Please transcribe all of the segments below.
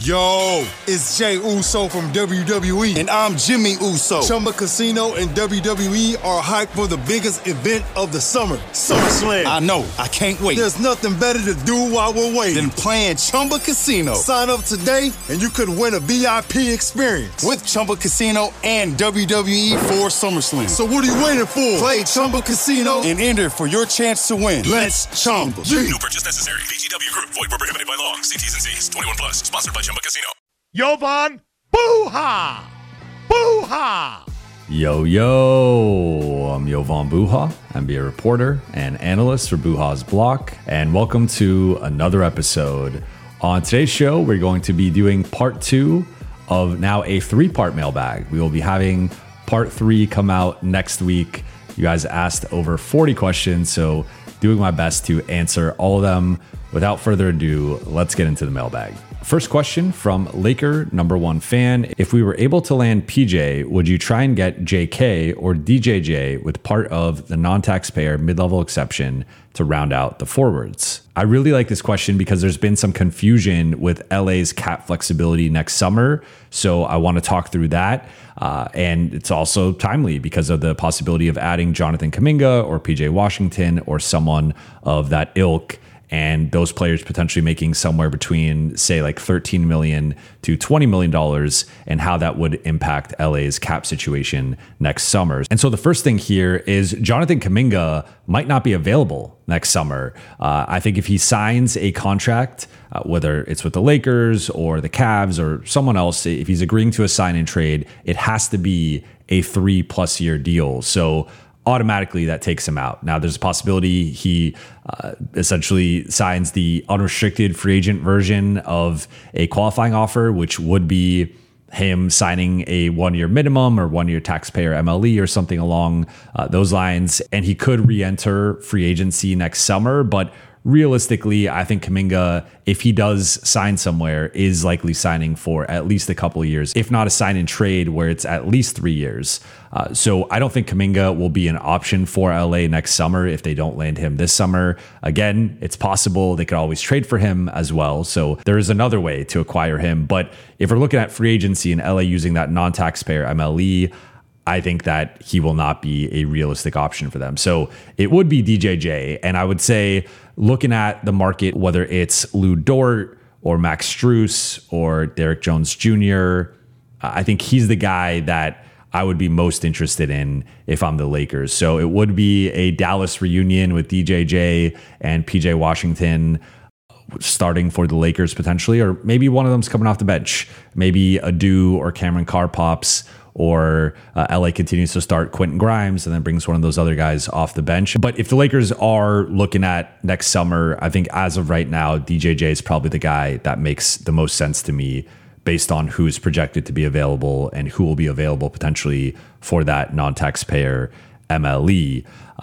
Yo, it's Jay Uso from WWE, and I'm Jimmy Uso. Chumba Casino and WWE are hyped for the biggest event of the summer, SummerSlam. I know, I can't wait. There's nothing better to do while we're waiting than playing Chumba Casino. Sign up today, and you could win a VIP experience with Chumba Casino and WWE for SummerSlam. So what are you waiting for? Play Chumba Casino and enter for your chance to win. Let's Chumba. No purchase necessary. VGW Group. Void where prohibited by law. See T's and C's. 21 plus. Sponsored by Chumba Casino. Jovan Buha! Buha! Yo, I'm Jovan Buha, NBA reporter and analyst for Buha's Block, and welcome to another episode. On today's show, we're going to be doing part 2 of now a 3-part mailbag. We will be having part 3 come out next week. You guys asked over 40 questions, so doing my best to answer all of them. Without further ado, let's get into the mailbag. First question from Laker number 1 fan. If we were able to land PJ, would you try and get JK or DJJ with part of the non-taxpayer mid-level exception to round out the forwards? I really like this question because there's been some confusion with LA's cap flexibility next summer. So I want to talk through that. And it's also timely because of the possibility of adding Jonathan Kuminga or PJ Washington or someone of that ilk, and those players potentially making somewhere between, say, like $13 million to $20 million, and how that would impact LA's cap situation next summer. And so the first thing here is Jonathan Kuminga might not be available next summer. I think if he signs a contract, whether it's with the Lakers or the Cavs or someone else, if he's agreeing to a sign and trade, it has to be a 3+ year deal. So automatically that takes him out. Now there's a possibility he essentially signs the unrestricted free agent version of a qualifying offer, which would be him signing a 1-year minimum or 1-year taxpayer MLE or something along those lines. And he could re-enter free agency next summer. But realistically, I think Kuminga, if he does sign somewhere, is likely signing for at least a couple of years, if not a sign and trade where it's at least 3 years. So I don't think Kuminga will be an option for LA next summer if they don't land him this summer. Again, it's possible they could always trade for him as well. So there is another way to acquire him. But if we're looking at free agency and LA using that non-taxpayer MLE, I think that he will not be a realistic option for them. So it would be DJJ. And I would say, looking at the market, whether it's Lou Dort or Max Strus or Derrick Jones Jr., I think he's the guy that I would be most interested in if I'm the Lakers. So it would be a Dallas reunion with DJJ and PJ Washington starting for the Lakers potentially, or maybe one of them's coming off the bench. Maybe Adu or Cameron Carr pops, or LA continues to start Quentin Grimes and then brings one of those other guys off the bench. But if the Lakers are looking at next summer, I think as of right now, DJJ is probably the guy that makes the most sense to me based on who's projected to be available and who will be available potentially for that non-taxpayer MLE.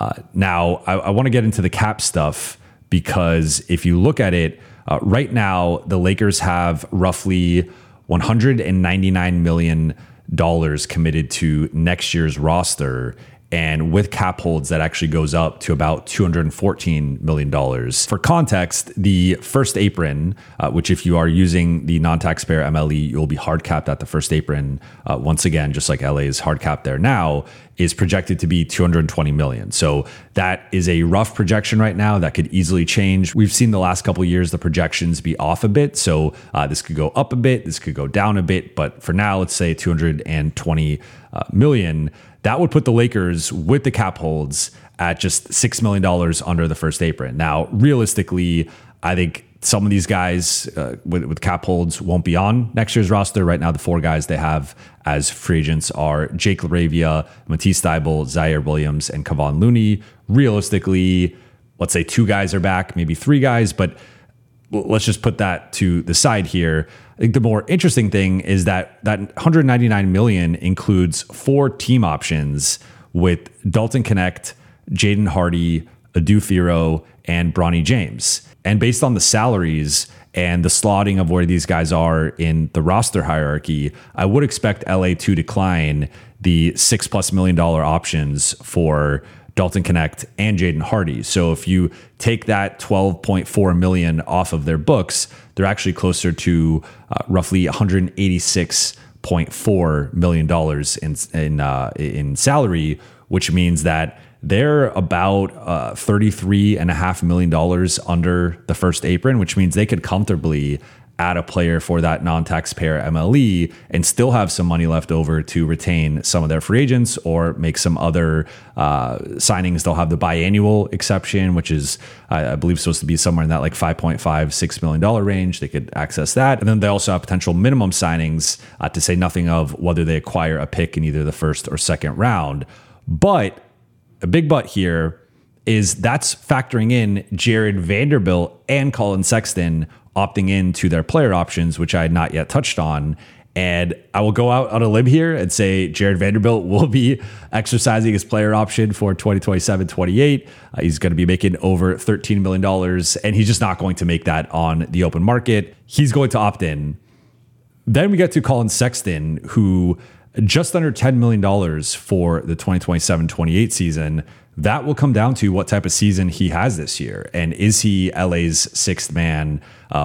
Now, I want to get into the cap stuff because if you look at it, right now, the Lakers have roughly $199 million committed to next year's roster. And with cap holds, that actually goes up to about $214 million. For context, the first apron, which if you are using the non-taxpayer MLE, you'll be hard capped at the first apron. Once again, just like LA is hard capped there now, is projected to be $220 million. So that is a rough projection right now that could easily change. We've seen the last couple of years, the projections be off a bit. So this could go up a bit, this could go down a bit. But for now, let's say $220 million. That would put the Lakers with the cap holds at just $6 million under the first apron. Now, realistically, I think some of these guys with cap holds won't be on next year's roster. Right now, the 4 guys they have as free agents are Jake LaRavia, Matisse Thybulle, Zaire Williams, and Kevon Looney. Realistically, let's say 2 guys are back, maybe 3 guys, but let's just put that to the side here. I think the more interesting thing is that $199 million includes 4 team options with Dalton Connect, Jaden Hardy, Adu Firo, and Bronny James. And based on the salaries and the slotting of where these guys are in the roster hierarchy, I would expect LA to decline the $6+ million options for Dalton Knecht, and Jaden Hardy. So if you take that $12.4 million off of their books, they're actually closer to roughly $186.4 million in salary, which means that they're about $33.5 million under the first apron, which means they could comfortably add a player for that non-taxpayer MLE and still have some money left over to retain some of their free agents or make some other signings. They'll have the biannual exception, which is, I believe, supposed to be somewhere in that like $5.5-6 million range. They could access that. And then they also have potential minimum signings, to say nothing of whether they acquire a pick in either the first or second round. But a big but here is that's factoring in Jared Vanderbilt and Colin Sexton opting into their player options, which I had not yet touched on. And I will go out on a limb here and say Jared Vanderbilt will be exercising his player option for 2027-28. He's going to be making over $13 million, and he's just not going to make that on the open market. He's going to opt in. Then we get to Colin Sexton, who just under $10 million for the 2027-28 season. That will come down to what type of season he has this year. And is he LA's sixth man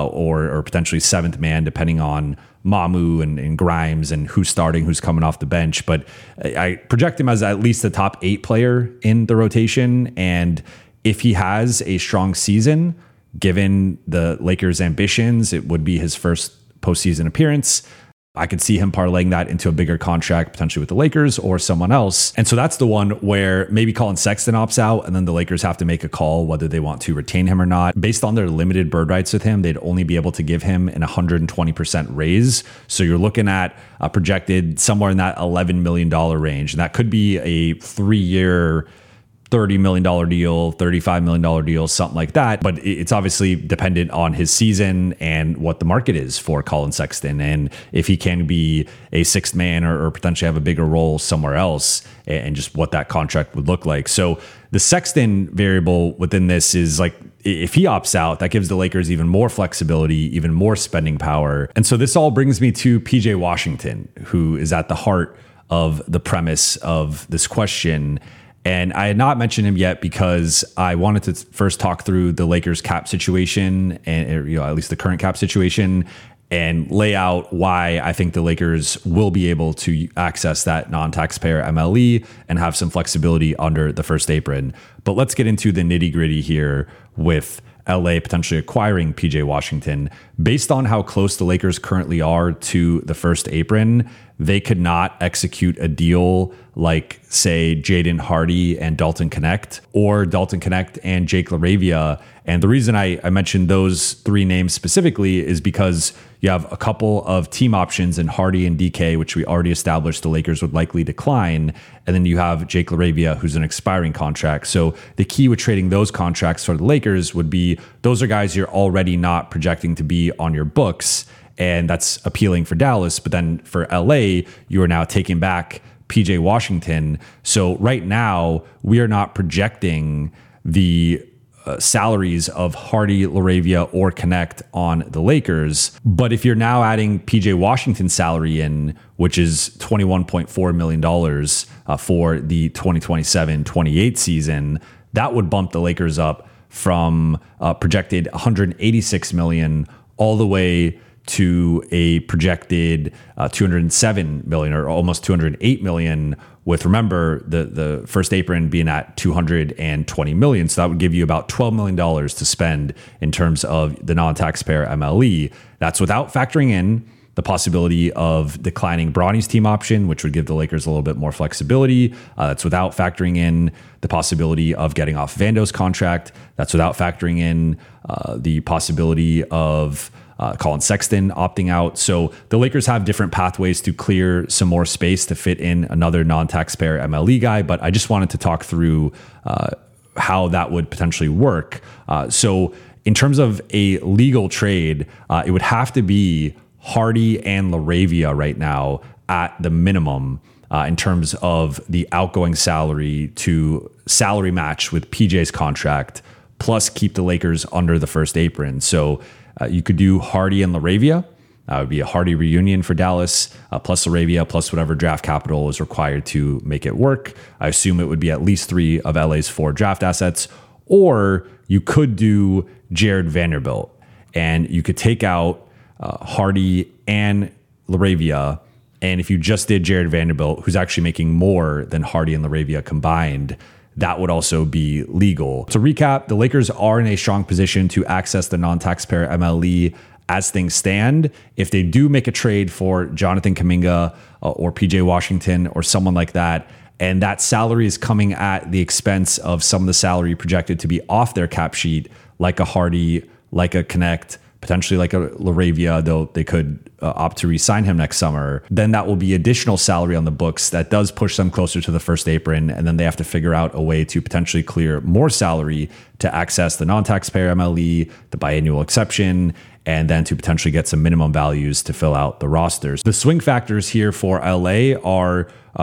or potentially seventh man, depending on Mamu and Grimes and who's starting, who's coming off the bench. But I project him as at least the top 8 player in the rotation. And if he has a strong season, given the Lakers' ambitions, it would be his first postseason appearance. I could see him parlaying that into a bigger contract, potentially with the Lakers or someone else. And so that's the one where maybe Colin Sexton opts out, and then the Lakers have to make a call whether they want to retain him or not. Based on their limited bird rights with him, they'd only be able to give him an 120% raise. So you're looking at projected somewhere in that $11 million range. And that could be a 3-year, $30 million deal, $35 million deal, something like that. But it's obviously dependent on his season and what the market is for Colin Sexton. And if he can be a sixth man or potentially have a bigger role somewhere else, and just what that contract would look like. So the Sexton variable within this is like, if he opts out, that gives the Lakers even more flexibility, even more spending power. And so this all brings me to PJ Washington, who is at the heart of the premise of this question. And I had not mentioned him yet because I wanted to first talk through the Lakers cap situation and, at least the current cap situation, and lay out why I think the Lakers will be able to access that non-taxpayer MLE and have some flexibility under the first apron. But let's get into the nitty-gritty here with LA potentially acquiring PJ Washington. Based on how close the Lakers currently are to the first apron, they could not execute a deal like, say, Jaden Hardy and Dalton Knecht, or Dalton Knecht and Jake LaRavia. And the reason I mentioned those 3 names specifically is because you have a couple of team options in Hardy and DK, which we already established the Lakers would likely decline. And then you have Jake LaRavia, who's an expiring contract. So the key with trading those contracts for the Lakers would be those are guys you're already not projecting to be on your books. And that's appealing for Dallas. But then for LA, you are now taking back PJ Washington. So right now, we are not projecting the salaries of Hardy, LaRavia, or Knecht on the Lakers. But if you're now adding PJ Washington's salary in, which is $21.4 million for the 2027-28 season, that would bump the Lakers up from projected $186 million all the way to a projected $207 million, or almost $208 million, with, remember, the first apron being at $220 million. So that would give you about $12 million to spend in terms of the non-taxpayer MLE. That's without factoring in the possibility of declining Bronny's team option, which would give the Lakers a little bit more flexibility. That's without factoring in the possibility of getting off Vando's contract. That's without factoring in the possibility of Colin Sexton opting out. So the Lakers have different pathways to clear some more space to fit in another non-taxpayer MLE guy. But I just wanted to talk through how that would potentially work. So in terms of a legal trade, it would have to be Hardy and LaRavia right now at the minimum in terms of the outgoing salary to salary match with PJ's contract, plus keep the Lakers under the first apron. So you could do Hardy and LaRavia It would be a Hardy reunion for Dallas, plus Laravia, plus whatever draft capital is required to make it work. I assume it would be at least 3 of LA's 4 draft assets. Or you could do Jared Vanderbilt, and you could take out Hardy and Laravia. And if you just did Jared Vanderbilt, who's actually making more than Hardy and Laravia combined, that would also be legal. To recap, the Lakers are in a strong position to access the non-taxpayer MLE as things stand. If they do make a trade for Jonathan Kuminga or PJ Washington or someone like that, and that salary is coming at the expense of some of the salary projected to be off their cap sheet, like a Hardy, like a Connect, potentially like a Laravia, though they could opt to re-sign him next summer, then that will be additional salary on the books that does push them closer to the first apron. And then they have to figure out a way to potentially clear more salary to access the non-taxpayer MLE, the biannual exception, and then to potentially get some minimum values to fill out the rosters. The swing factors here for LA are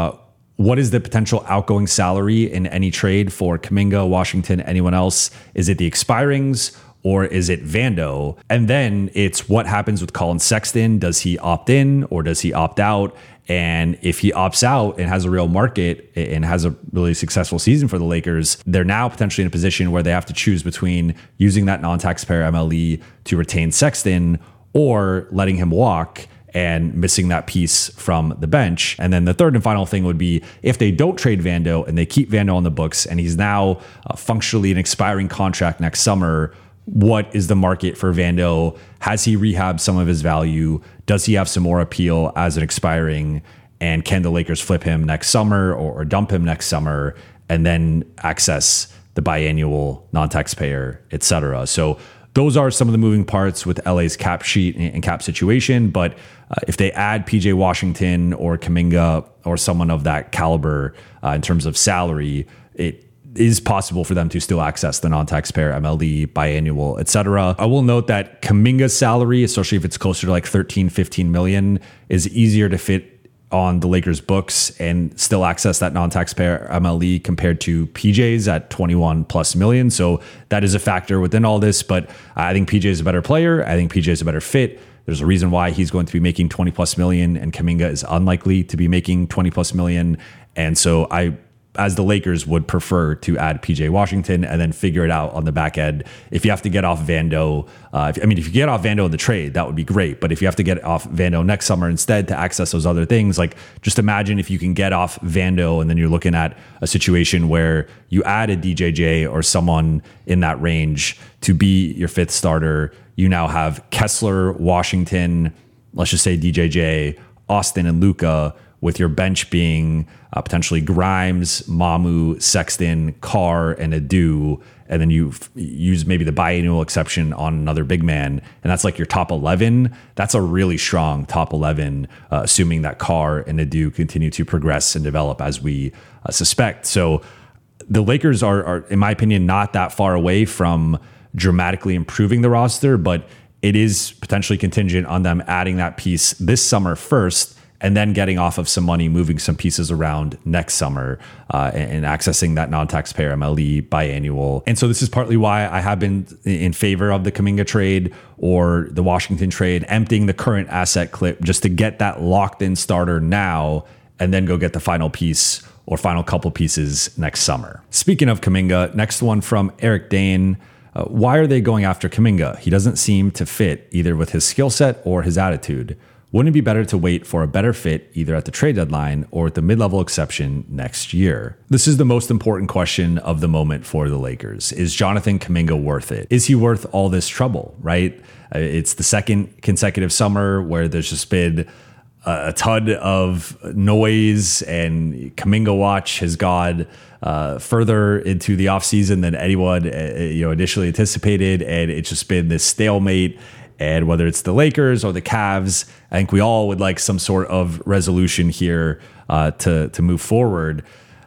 what is the potential outgoing salary in any trade for Kuminga, Washington, anyone else? Is it the expirings? Or is it Vando? And then it's what happens with Colin Sexton. Does he opt in or does he opt out? And if he opts out and has a real market and has a really successful season for the Lakers, they're now potentially in a position where they have to choose between using that non-taxpayer MLE to retain Sexton or letting him walk and missing that piece from the bench. And then the third and final thing would be if they don't trade Vando and they keep Vando on the books and he's now functionally an expiring contract next summer, what is the market for Vando? Has he rehabbed some of his value? Does he have some more appeal as an expiring? And can the Lakers flip him next summer or dump him next summer and then access the biannual non-taxpayer, et cetera? So those are some of the moving parts with LA's cap sheet and cap situation. But if they add PJ Washington or Kuminga or someone of that caliber in terms of salary, it is possible for them to still access the non-taxpayer MLE, biannual, et cetera. I will note that Kuminga's salary, especially if it's closer to like 13, 15 million, is easier to fit on the Lakers books and still access that non-taxpayer MLE compared to PJ's at 21 plus million. So that is a factor within all this, but I think PJ is a better player. I think PJ is a better fit. There's a reason why he's going to be making 20 plus million and Kuminga is unlikely to be making 20 plus million. And so as the Lakers would prefer to add PJ Washington and then figure it out on the back end. If you have to get off Vando, if you get off Vando in the trade, that would be great. But if you have to get off Vando next summer instead to access those other things, like just imagine if you can get off Vando and then you're looking at a situation where you add a DJJ or someone in that range to be your 5th starter. You now have Kessler, Washington, let's just say DJJ, Austin, and Luka, with your bench being potentially Grimes, Mamu, Sexton, Carr, and Adu, and then you use maybe the biannual exception on another big man, and that's like your top 11. That's a really strong top 11, assuming that Carr and Adu continue to progress and develop as we suspect. So the Lakers are, in my opinion, not that far away from dramatically improving the roster, but it is potentially contingent on them adding that piece this summer first, and then getting off of some money, moving some pieces around next summer and accessing that non-taxpayer MLE biannual. And so this is partly why I have been in favor of the Kuminga trade or the Washington trade, emptying the current asset clip just to get that locked in starter now and then go get the final piece or final couple pieces next summer. Speaking of Kuminga, next one from Eric Dane. Why are they going after Kuminga? He doesn't seem to fit either with his skill set or his attitude. Wouldn't it be better to wait for a better fit either at the trade deadline or at the mid-level exception next year? This is the most important question of the moment for the Lakers. Is Jonathan Kuminga worth it? Is he worth all this trouble, right? It's the second consecutive summer where there's just been a ton of noise, and Kuminga watch has gone further into the offseason than anyone initially anticipated, and it's just been this stalemate. And whether it's the Lakers or the Cavs, I think we all would like some sort of resolution here to move forward.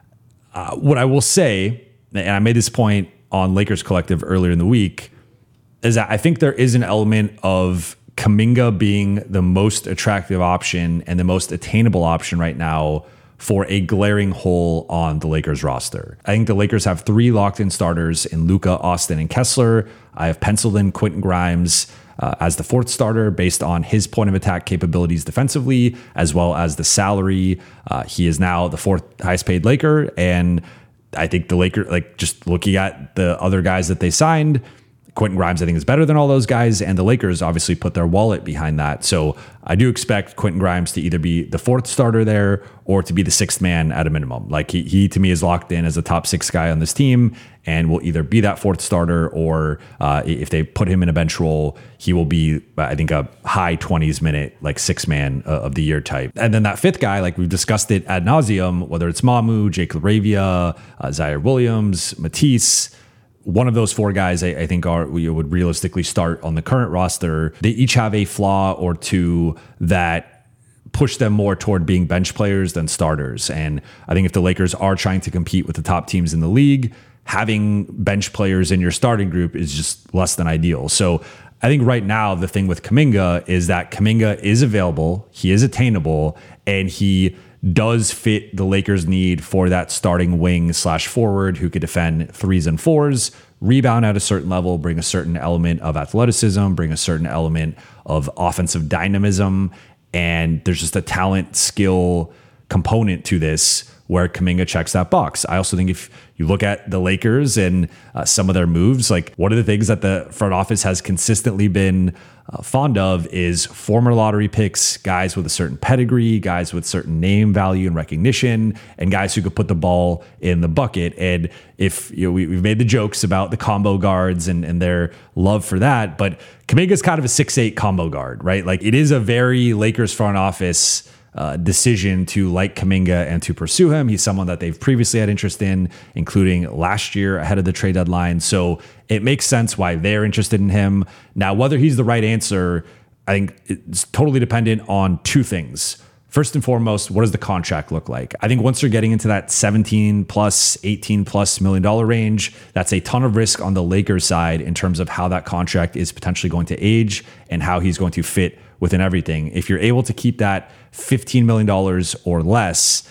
What I will say, and I made this point on Lakers Collective earlier in the week, is that I think there is an element of Kuminga being the most attractive option and the most attainable option right now for a glaring hole on the Lakers roster. I think the Lakers have 3 locked-in starters in Luka, Austin, and Kessler. I have penciled in Quentin Grimes. as the fourth starter based on his point of attack capabilities defensively, as well as the salary. He is now the fourth highest paid Laker. And I think the Lakers, like just looking at the other guys that they signed, Quentin Grimes, I think, is better than all those guys. And the Lakers obviously put their wallet behind that. So I do expect Quentin Grimes to either be the fourth starter there or to be the sixth man at a minimum. Like he to me is locked in as a top six guy on this team and will either be that fourth starter or if they put him in a bench role, he will be, I think, a high 20s minute, like six man of the year type. And then that fifth guy, like we've discussed it ad nauseum, whether it's Mamu, Jake LaRavia, Zaire Williams, Matisse, one of those four guys, I think, would realistically start on the current roster. They each have a flaw or two that push them more toward being bench players than starters. And I think if the Lakers are trying to compete with the top teams in the league, having bench players in your starting group is just less than ideal. So I think right now the thing with Kuminga is that Kuminga is available, he is attainable, and he does fit the Lakers' need for that starting wing / forward who could defend threes and fours, rebound at a certain level, bring a certain element of athleticism, bring a certain element of offensive dynamism. And there's just a talent skill component to this where Kuminga checks that box. I also think if you look at the Lakers and some of their moves, like one of the things that the front office has consistently been fond of is former lottery picks, guys with a certain pedigree, guys with certain name value and recognition, and guys who could put the ball in the bucket. And if we've made the jokes about the combo guards and their love for that, but Kuminga's kind of a 6'8" combo guard, right? Like it is a very Lakers front office decision to like Kuminga and to pursue him. He's someone that they've previously had interest in, including last year ahead of the trade deadline. So it makes sense why they're interested in him. Now, whether he's the right answer, I think it's totally dependent on two things. First and foremost, what does the contract look like? I think once you're getting into that 17 plus, 18 plus $1 million range, that's a ton of risk on the Lakers side in terms of how that contract is potentially going to age and how he's going to fit within everything. If you're able to keep that $15 million or less,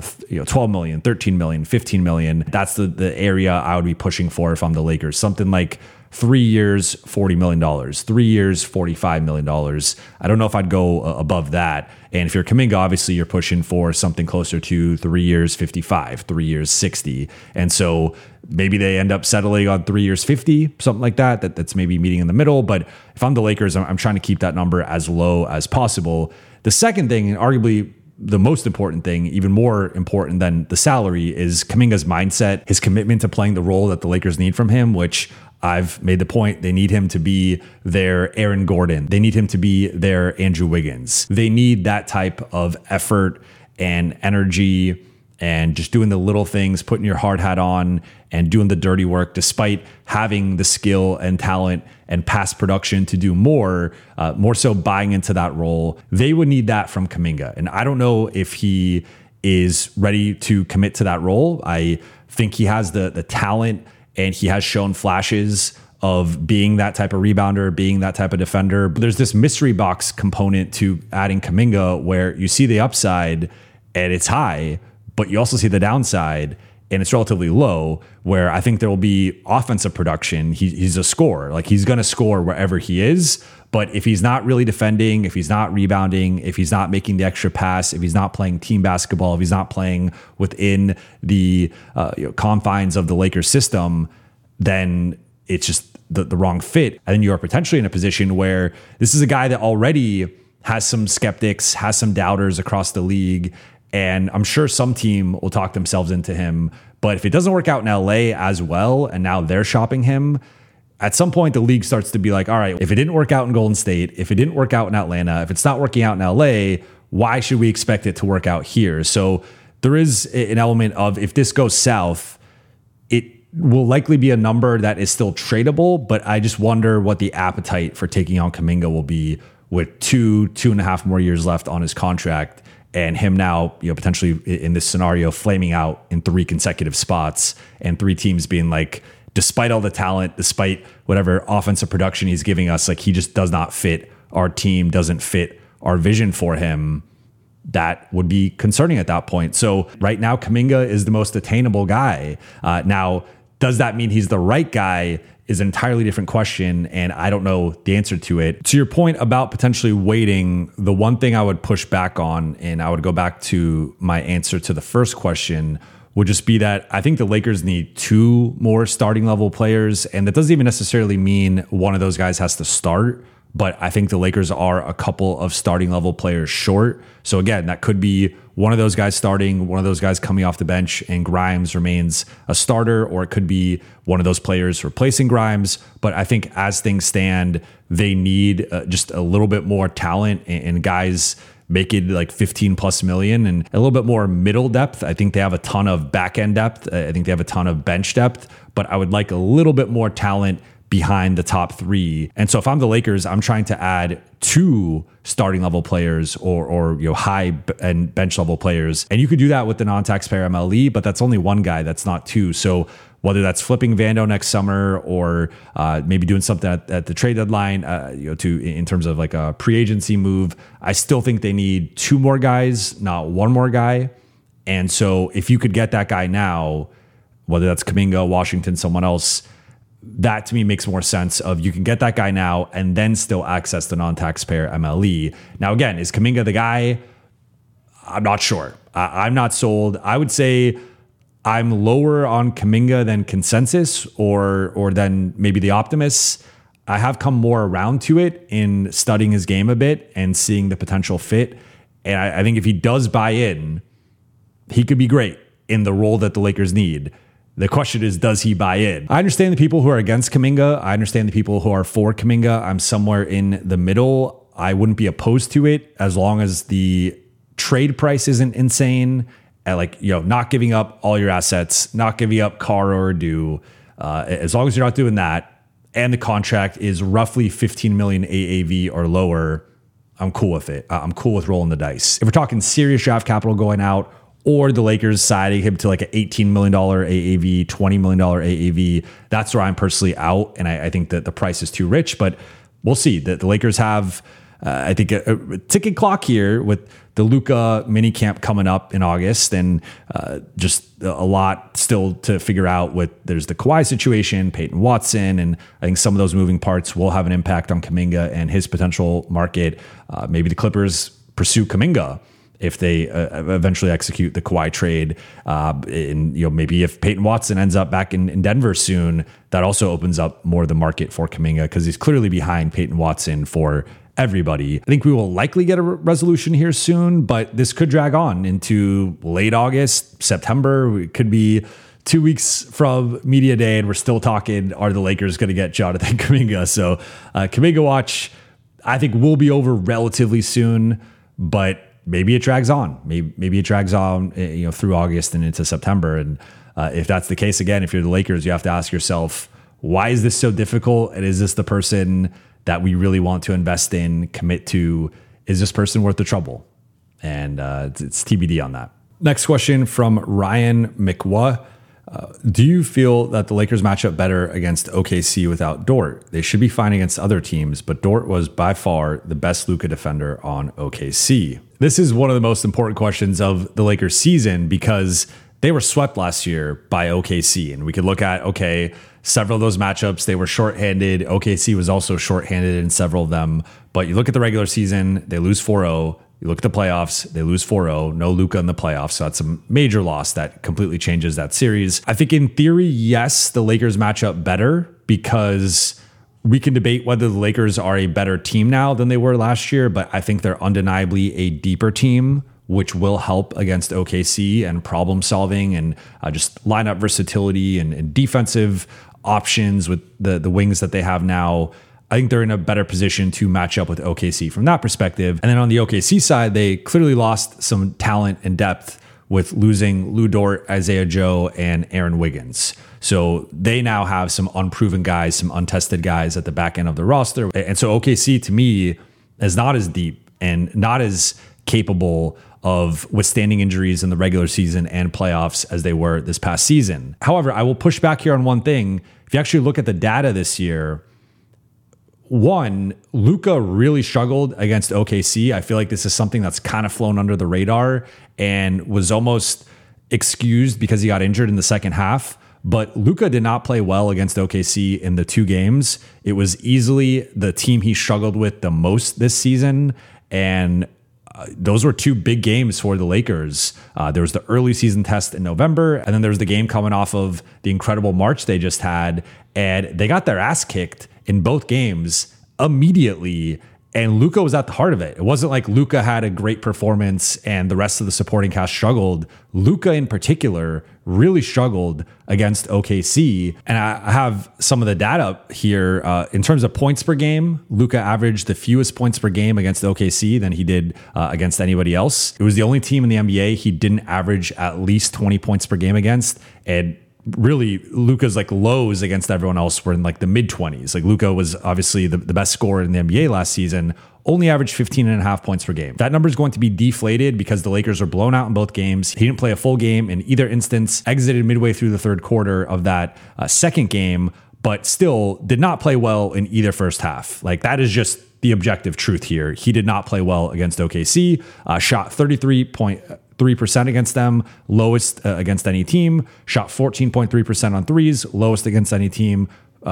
12 million, 13 million, 15 million, that's the area I would be pushing for if I'm the Lakers. Something like 3 years, $40 million, 3 years, $45 million. I don't know if I'd go above that. And if you're Kuminga, obviously you're pushing for something closer to 3 years, 55, 3 years, 60. And so maybe they end up settling on 3 years, 50, something like that. That's maybe meeting in the middle. But if I'm the Lakers, I'm trying to keep that number as low as possible. The second thing, and arguably the most important thing, even more important than the salary, is Kuminga's mindset, his commitment to playing the role that the Lakers need from him, which I've made the point, they need him to be their Aaron Gordon. They need him to be their Andrew Wiggins. They need that type of effort and energy and just doing the little things, putting your hard hat on and doing the dirty work despite having the skill and talent and past production to do more so buying into that role. They would need that from Kuminga. And I don't know if he is ready to commit to that role. I think he has the talent and he has shown flashes of being that type of rebounder, being that type of defender. But there's this mystery box component to adding Kuminga where you see the upside and it's high, but you also see the downside and it's relatively low, where I think there will be offensive production. He's a scorer. Like he's going to score wherever he is. But if he's not really defending, if he's not rebounding, if he's not making the extra pass, if he's not playing team basketball, if he's not playing within the confines of the Lakers system, then it's just the wrong fit. And then you are potentially in a position where this is a guy that already has some skeptics, has some doubters across the league. And I'm sure some team will talk themselves into him. But if it doesn't work out in LA as well, and now they're shopping him, at some point the league starts to be like, all right, if it didn't work out in Golden State, if it didn't work out in Atlanta, if it's not working out in LA, why should we expect it to work out here? So there is an element of, if this goes south, it will likely be a number that is still tradable, but I just wonder what the appetite for taking on Kuminga will be with 2.5 more years left on his contract. And him now, potentially in this scenario, flaming out in 3 consecutive spots and 3 teams being like, despite all the talent, despite whatever offensive production he's giving us, like he just does not fit our team, doesn't fit our vision for him. That would be concerning at that point. So right now, Kuminga is the most attainable guy. Now, does that mean he's the right guy is an entirely different question, and I don't know the answer to it. To your point about potentially waiting, the one thing I would push back on, and I would go back to my answer to the first question, would just be that I think the Lakers need 2 more starting level players, and that doesn't even necessarily mean one of those guys has to start, but I think the Lakers are a couple of starting level players short. So again, that could be one of those guys starting, one of those guys coming off the bench, and Grimes remains a starter, or it could be one of those players replacing Grimes. But I think as things stand, they need just a little bit more talent and guys making like 15 plus million and a little bit more middle depth. I think they have a ton of back end depth. I think they have a ton of bench depth, but I would like a little bit more talent behind the top 3. And so if I'm the Lakers, I'm trying to add 2 starting level players or high and bench level players. And you could do that with the non-taxpayer MLE, but that's only one guy. That's not 2. So whether that's flipping Vando next summer or maybe doing something at the trade deadline, in terms of like a pre-agency move, I still think they need 2 more guys, not 1 more guy. And so if you could get that guy now, whether that's Kuminga, Washington, someone else, that to me makes more sense of you can get that guy now and then still access the non-taxpayer MLE. Now, again, is Kuminga the guy? I'm not sure. I'm not sold. I would say I'm lower on Kuminga than consensus or than maybe the optimists. I have come more around to it in studying his game a bit and seeing the potential fit. And I think if he does buy in, he could be great in the role that the Lakers need. The question is, does he buy in? I understand the people who are against Kuminga. I understand the people who are for Kuminga. I'm somewhere in the middle. I wouldn't be opposed to it as long as the trade price isn't insane. Not giving up all your assets, not giving up Carr or Adu. As long as you're not doing that, and the contract is roughly 15 million AAV or lower, I'm cool with it. I'm cool with rolling the dice. If we're talking serious draft capital going out, or the Lakers siding him to like an $18 million AAV, $20 million AAV, that's where I'm personally out. And I think that the price is too rich, but we'll see. The Lakers have, I think, a ticking clock here with the Luka mini camp coming up in August, and just a lot still to figure out with, there's the Kawhi situation, Peyton Watson, and I think some of those moving parts will have an impact on Kuminga and his potential market. Maybe the Clippers pursue Kuminga if they eventually execute the Kawhi trade. Maybe if Peyton Watson ends up back in Denver soon, that also opens up more of the market for Kuminga because he's clearly behind Peyton Watson for everybody. I think we will likely get a resolution here soon, but this could drag on into late August, September. It could be 2 weeks from media day and we're still talking, are the Lakers going to get Jonathan Kuminga? So Kuminga watch, I think, will be over relatively soon, but maybe it drags on. Maybe it drags on, through August and into September. And if that's the case, again, if you're the Lakers, you have to ask yourself, why is this so difficult? And is this the person that we really want to invest in, commit to? Is this person worth the trouble? And it's TBD on that. Next question from Ryan McWa. Do you feel that the Lakers match up better against OKC without Dort? They should be fine against other teams, but Dort was by far the best Luka defender on OKC. This is one of the most important questions of the Lakers season because they were swept last year by OKC. And we could look at, several of those matchups, they were shorthanded. OKC was also shorthanded in several of them. But you look at the regular season, they lose 4-0. You look at the playoffs, they lose 4-0, no Luka in the playoffs. So that's a major loss that completely changes that series. I think in theory, yes, the Lakers match up better because we can debate whether the Lakers are a better team now than they were last year, but I think they're undeniably a deeper team, which will help against OKC and problem solving and just lineup versatility and defensive options with the wings that they have now. I think they're in a better position to match up with OKC from that perspective. And then on the OKC side, they clearly lost some talent and depth with losing Lou Dort, Isaiah Joe, and Aaron Wiggins. So they now have some unproven guys, some untested guys at the back end of the roster. And so OKC, to me, is not as deep and not as capable of withstanding injuries in the regular season and playoffs as they were this past season. However, I will push back here on one thing. If you actually look at the data this year, one, Luka really struggled against OKC. I feel like this is something that's kind of flown under the radar and was almost excused because he got injured in the second half. But Luka did not play well against OKC in the 2 games. It was easily the team he struggled with the most this season. And those were 2 big games for the Lakers. There was the early season test in November, and then there was the game coming off of the incredible March they just had. And they got their ass kicked in both games immediately. And Luka was at the heart of it. It wasn't like Luka had a great performance and the rest of the supporting cast struggled. Luka in particular really struggled against OKC. And I have some of the data here. In terms of points per game, Luka averaged the fewest points per game against OKC than he did against anybody else. It was the only team in the NBA he didn't average at least 20 points per game against. And really, Luka's like lows against everyone else were in like the mid-20s. Like Luka was obviously the best scorer in the NBA last season, only averaged 15.5 points per game. That number is going to be deflated because the Lakers are blown out in both games. He didn't play a full game in either instance, exited midway through the third quarter of that second game, but still did not play well in either first half. Like that is just the objective truth here. He did not play well against OKC, shot 33.3% against them, lowest against any team, shot 14.3% on threes, lowest against any team,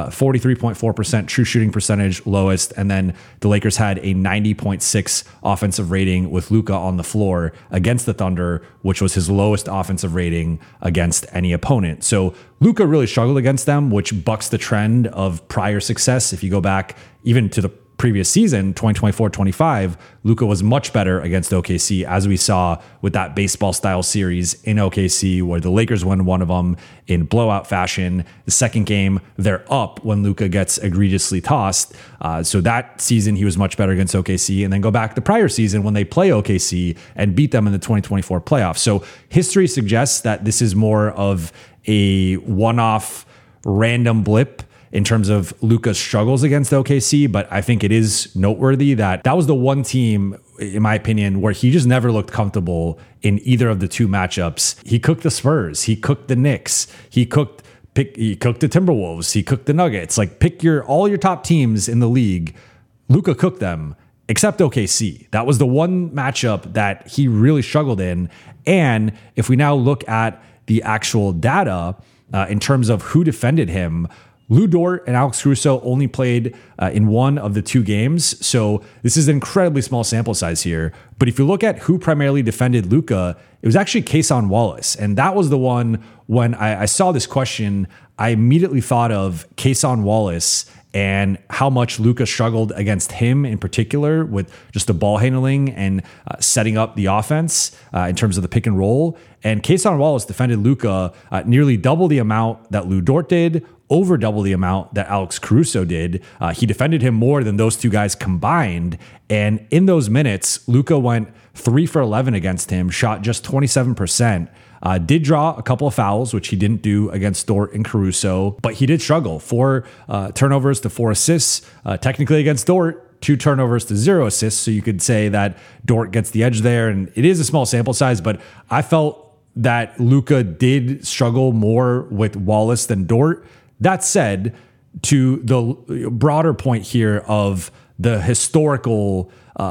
43.4% true shooting percentage, lowest. And then the Lakers had a 90.6 offensive rating with Luka on the floor against the Thunder, which was his lowest offensive rating against any opponent. So Luka really struggled against them, which bucks the trend of prior success. If you go back even to the previous season, 2024-25, Luka was much better against OKC, as we saw with that baseball style series in OKC where the Lakers won one of them in blowout fashion. The second game, they're up when Luka gets egregiously tossed. So that season, he was much better against OKC. And then go back the prior season when they play OKC and beat them in the 2024 playoffs. So history suggests that this is more of a one-off random blip in terms of Luka's struggles against OKC, but I think it is noteworthy that was the one team, in my opinion, where he just never looked comfortable in either of the 2 matchups. He cooked the Spurs, he cooked the Knicks, he cooked the Timberwolves, he cooked the Nuggets. Like pick all your top teams in the league, Luka cooked them, except OKC. That was the one matchup that he really struggled in. And if we now look at the actual data in terms of who defended him, Lu Dort and Alex Caruso only played in one of the 2 games. So this is an incredibly small sample size here. But if you look at who primarily defended Luka, it was actually Cason Wallace. And that was the one when I saw this question, I immediately thought of Cason Wallace and how much Luka struggled against him in particular with just the ball handling and setting up the offense in terms of the pick and roll. And Cason Wallace defended Luka nearly double the amount that Lu Dort did, over double the amount that Alex Caruso did. He defended him more than those 2 guys combined. And in those minutes, Luka went 3 for 11 against him, shot just 27%. Did draw a couple of fouls, which he didn't do against Dort and Caruso, but he did struggle. 4 turnovers to 4 assists. Technically against Dort, 2 turnovers to 0 assists. So you could say that Dort gets the edge there. And it is a small sample size, but I felt that Luka did struggle more with Wallace than Dort. That said, to the broader point here of the historical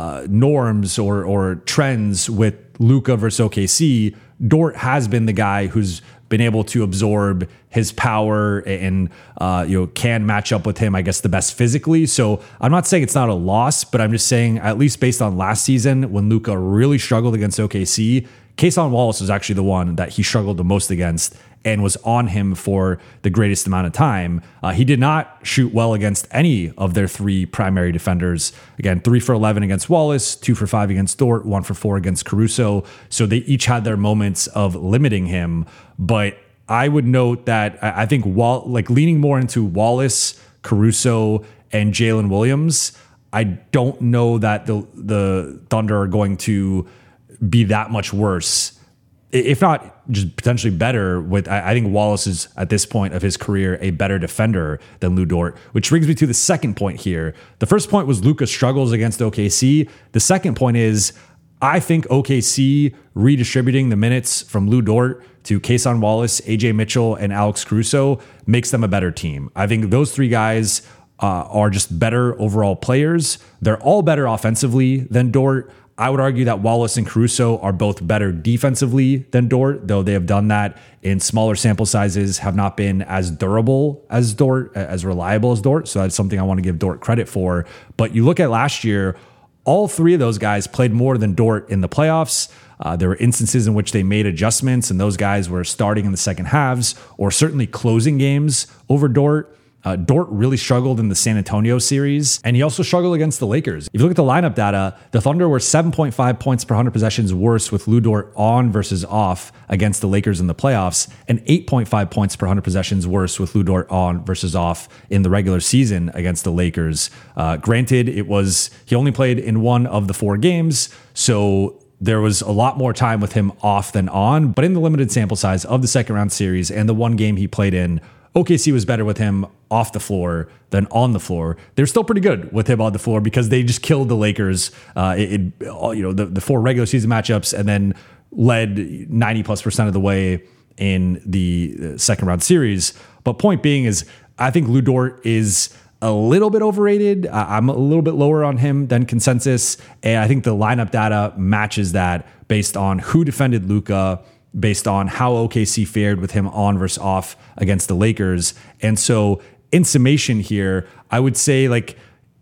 norms or trends with Luka versus OKC, Dort has been the guy who's been able to absorb his power and can match up with him, I guess, the best physically. So I'm not saying it's not a loss, but I'm just saying, at least based on last season when Luka really struggled against OKC, Cason Wallace was actually the one that he struggled the most against and was on him for the greatest amount of time. He did not shoot well against any of their 3 primary defenders. Again, 3 for 11 against Wallace, 2 for 5 against Dort, 1 for 4 against Caruso. So they each had their moments of limiting him. But I would note that I think leaning more into Wallace, Caruso, and Jalen Williams, I don't know that the Thunder are going to be that much worse, if not just potentially better. With I think Wallace is at this point of his career a better defender than Lu Dort, which brings me to the second point here. The first point was Luka struggles against OKC. The second point is I think OKC redistributing the minutes from Lu Dort to Cason Wallace, AJ Mitchell, and Alex Caruso makes them a better team. I think those 3 guys are just better overall players. They're all better offensively than Dort. I would argue that Wallace and Caruso are both better defensively than Dort, though they have done that in smaller sample sizes, have not been as durable as Dort, as reliable as Dort. So that's something I want to give Dort credit for. But you look at last year, all three of those guys played more than Dort in the playoffs. There were instances in which they made adjustments, and those guys were starting in the second halves or certainly closing games over Dort. Dort really struggled in the San Antonio series, and he also struggled against the Lakers. If you look at the lineup data, the Thunder were 7.5 points per 100 possessions worse with Lu Dort on versus off against the Lakers in the playoffs, and 8.5 points per 100 possessions worse with Lu Dort on versus off in the regular season against the Lakers. Granted, he only played in one of the 4 games, so there was a lot more time with him off than on, but in the limited sample size of the second round series and the one game he played in, OKC was better with him off the floor than on the floor. They're still pretty good with him on the floor because they just killed the Lakers. The 4 regular season matchups and then led 90+% of the way in the second round series. But point being is, I think Lu Dort is a little bit overrated. I'm a little bit lower on him than consensus, and I think the lineup data matches that based on who defended Luka, based on how OKC fared with him on versus off against the Lakers. And so in summation here, I would say, like,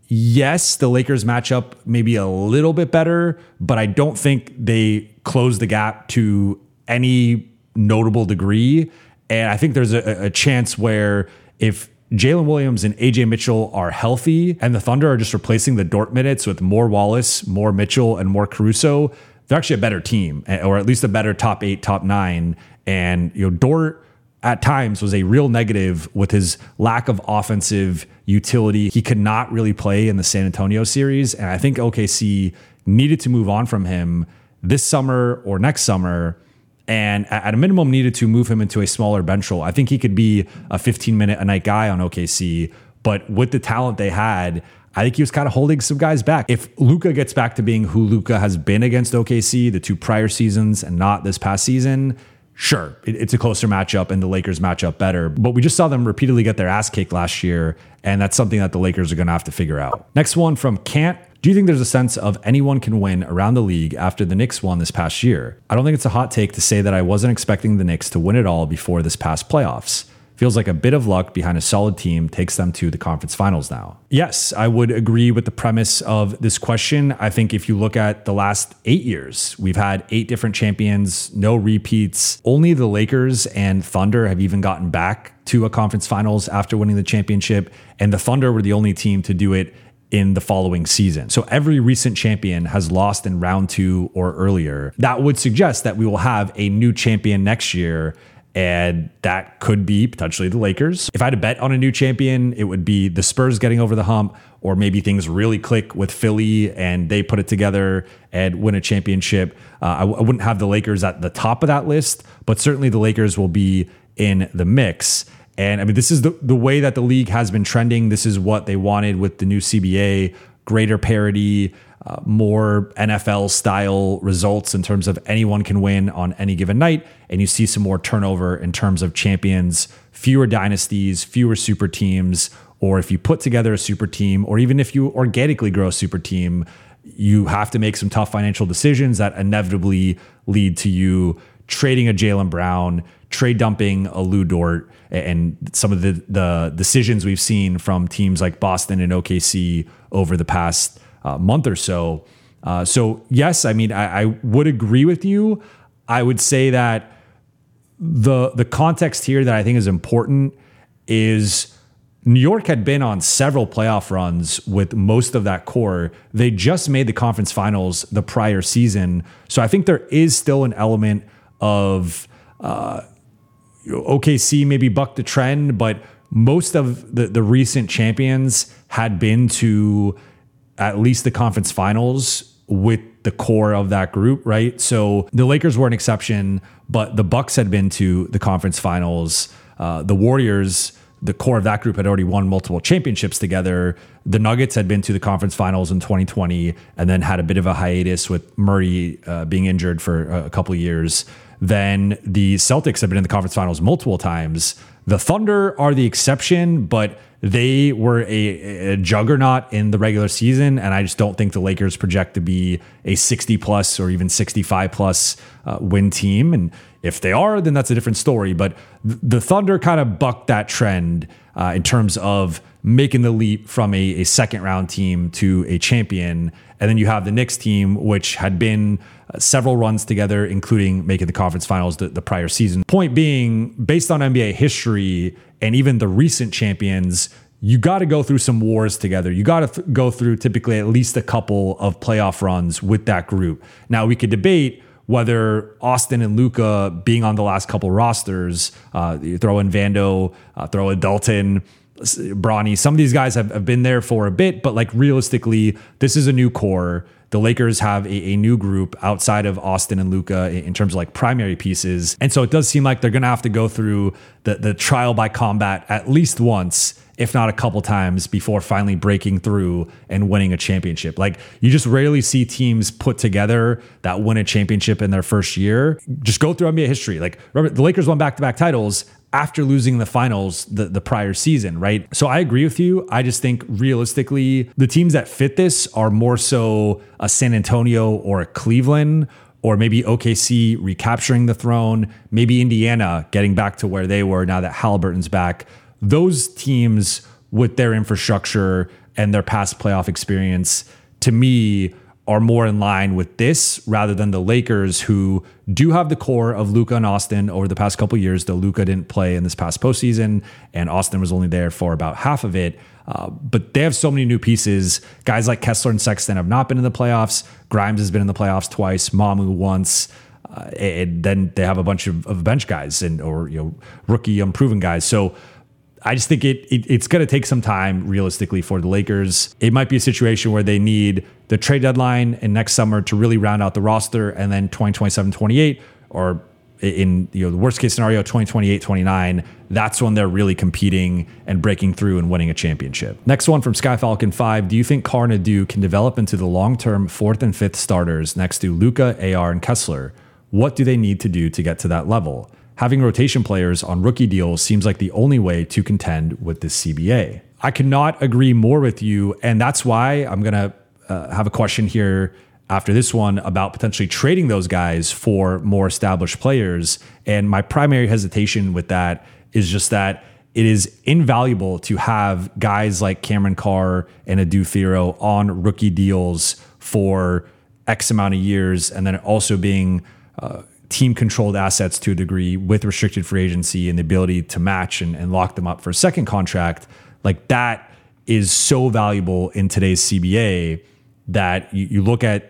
yes, the Lakers matchup maybe a little bit better, but I don't think they close the gap to any notable degree. And I think there's a chance where if Jalen Williams and AJ Mitchell are healthy and the Thunder are just replacing the Dort minutes with more Wallace, more Mitchell, and more Caruso, they're actually a better team, or at least a better top 8, top 9. And, Dort at times was a real negative with his lack of offensive utility. He could not really play in the San Antonio series. And I think OKC needed to move on from him this summer or next summer. And at a minimum needed to move him into a smaller bench role. I think he could be a 15-minute a night guy on OKC, but with the talent they had, I think he was kind of holding some guys back. If Luka gets back to being who Luka has been against OKC the 2 prior seasons and not this past season, sure, it's a closer matchup and the Lakers match up better. But we just saw them repeatedly get their ass kicked last year, and that's something that the Lakers are going to have to figure out. Next one from Kant. Do you think there's a sense of anyone can win around the league after the Knicks won this past year? I don't think it's a hot take to say that I wasn't expecting the Knicks to win it all before this past playoffs. Feels like a bit of luck behind a solid team takes them to the conference finals now. Yes, I would agree with the premise of this question. I think if you look at the last 8 years, we've had 8 different champions, no repeats. Only the Lakers and Thunder have even gotten back to a conference finals after winning the championship, and the Thunder were the only team to do it in the following season. So every recent champion has lost in round 2 or earlier. That would suggest that we will have a new champion next year, and that could be potentially the Lakers. If I had to bet on a new champion, it would be the Spurs getting over the hump, or maybe things really click with Philly and they put it together and win a championship. I wouldn't have the Lakers at the top of that list, but certainly the Lakers will be in the mix. And I mean, this is the way that the league has been trending. This is what they wanted with the new CBA, greater parity, more NFL style results in terms of anyone can win on any given night. And you see some more turnover in terms of champions, fewer dynasties, fewer super teams, or if you put together a super team, or even if you organically grow a super team, you have to make some tough financial decisions that inevitably lead to you trading a Jaylen Brown, trade dumping a Lu Dort, and some of the decisions we've seen from teams like Boston and OKC over the past month or so. So yes, I mean, I would agree with you. I would say that the context here that I think is important is New York had been on several playoff runs with most of that core. They just made the conference finals the prior season. So I think there is still an element of OKC maybe bucked the trend, but most of the recent champions had been to at least the conference finals with the core of that group, right? So the Lakers were an exception, but the Bucks had been to the conference finals. The Warriors, the core of that group, had already won multiple championships together. The Nuggets had been to the conference finals in 2020 and then had a bit of a hiatus with Murray being injured for a couple of years. Then the Celtics have been in the conference finals multiple times, The Thunder are the exception, but they were a juggernaut in the regular season, and I just don't think the Lakers project to be a 60 plus or even 65 plus win team. And if they are, then that's a different story. But the Thunder kind of bucked that trend in terms of making the leap from a second round team to a champion. And then you have the Knicks team, which had been several runs together, including making the conference finals the prior season. Point being, based on NBA history and even the recent champions, you got to go through some wars together. You got to go through typically at least a couple of playoff runs with that group. Now, we could debate whether Austin and Luka being on the last couple rosters, you throw in Vando, throw in Dalton, Bronny, some of these guys have been there for a bit, but like realistically, this is a new core. The Lakers have a new group outside of Austin and Luka in terms of like primary pieces. And so it does seem like they're going to have to go through the trial by combat at least once, if not a couple times, before finally breaking through and winning a championship. Like, you just rarely see teams put together that win a championship in their first year. Just go through NBA history. Like, remember, the Lakers won back-to-back titles after losing the finals the prior season, right? So I agree with you. I just think realistically, the teams that fit this are more so a San Antonio or a Cleveland, or maybe OKC recapturing the throne, maybe Indiana getting back to where they were now that Halliburton's back. Those teams with their infrastructure and their past playoff experience, to me, are more in line with this rather than the Lakers, who do have the core of Luka and Austin over the past couple of years, though Luka didn't play in this past postseason and Austin was only there for about half of it. But they have so many new pieces. Guys like Kessler and Sexton have not been in the playoffs. Grimes has been in the playoffs twice, Mamu once. And then they have a bunch of bench guys or rookie unproven guys. So I just think it's going to take some time realistically for the Lakers. It might be a situation where they need the trade deadline and next summer to really round out the roster, and then 2027-28, or in the worst case scenario, 2028-29, that's when they're really competing and breaking through and winning a championship. Next one from Sky Falcon 5. Do you think Carr and Adu can develop into the long-term 4th and 5th starters next to Luka, AR, and Kessler? What do they need to do to get to that level? Having rotation players on rookie deals seems like the only way to contend with this CBA. I cannot agree more with you, and that's why I'm going to have a question here after this one about potentially trading those guys for more established players. And my primary hesitation with that is just that it is invaluable to have guys like Cameron Carr and Adu Thero on rookie deals for X amount of years, and then also being team-controlled assets to a degree with restricted free agency and the ability to match and lock them up for a second contract. Like, that is so valuable in today's CBA that you look at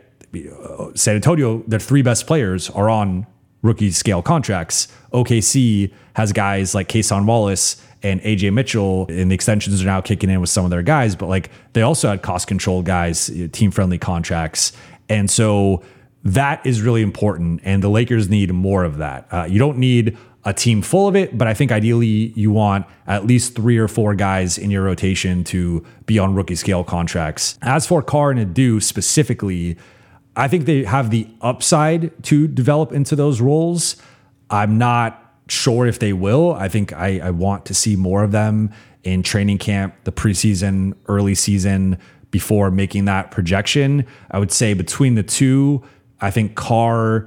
San Antonio, their 3 best players are on rookie scale contracts. OKC has guys like Kason Wallace and AJ Mitchell, and the extensions are now kicking in with some of their guys, but like they also had cost-controlled guys, team-friendly contracts. And so that is really important, and the Lakers need more of that. You don't need a team full of it, but I think ideally you want at least 3 or 4 guys in your rotation to be on rookie scale contracts. As for Carr and Adu specifically, I think they have the upside to develop into those roles. I'm not sure if they will. I think I want to see more of them in training camp, the preseason, early season, before making that projection. I would say between the two, I think Carr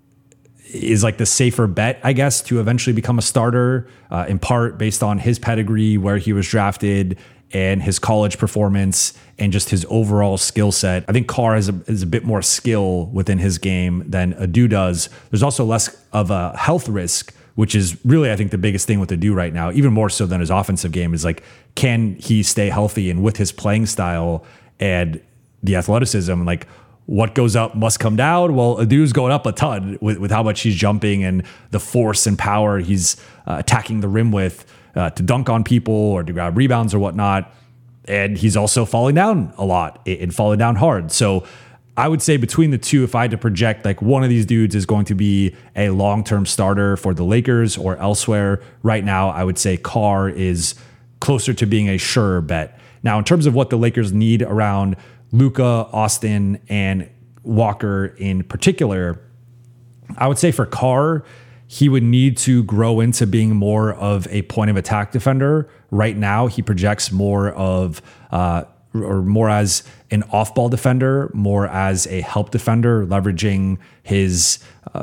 is like the safer bet, I guess, to eventually become a starter, in part based on his pedigree, where he was drafted, and his college performance, and just his overall skill set. I think Carr is a bit more skill within his game than Adu does. There's also less of a health risk, which is really, I think, the biggest thing with Adu right now, even more so than his offensive game, is like, can he stay healthy? And with his playing style and the athleticism, like, what goes up must come down. Well, Adu's going up a ton with how much he's jumping and the force and power he's attacking the rim with to dunk on people or to grab rebounds or whatnot. And he's also falling down a lot and falling down hard. So I would say between the two, if I had to project, like, one of these dudes is going to be a long-term starter for the Lakers or elsewhere. Right now, I would say Carr is closer to being a sure bet. Now, in terms of what the Lakers need around Luka, Austin, and Walker in particular, I would say for Carr, he would need to grow into being more of a point of attack defender. Right now, he projects more of or more as an off-ball defender, more as a help defender, leveraging his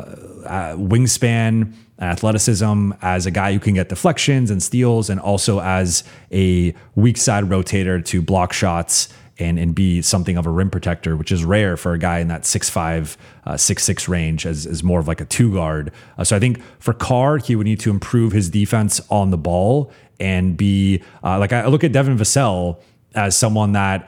wingspan and athleticism as a guy who can get deflections and steals, and also as a weak side rotator to block shots and be something of a rim protector, which is rare for a guy in that 6'5", 6'6" range as more of like a two guard. So I think for Carr, he would need to improve his defense on the ball and be like, I look at Devin Vassell as someone that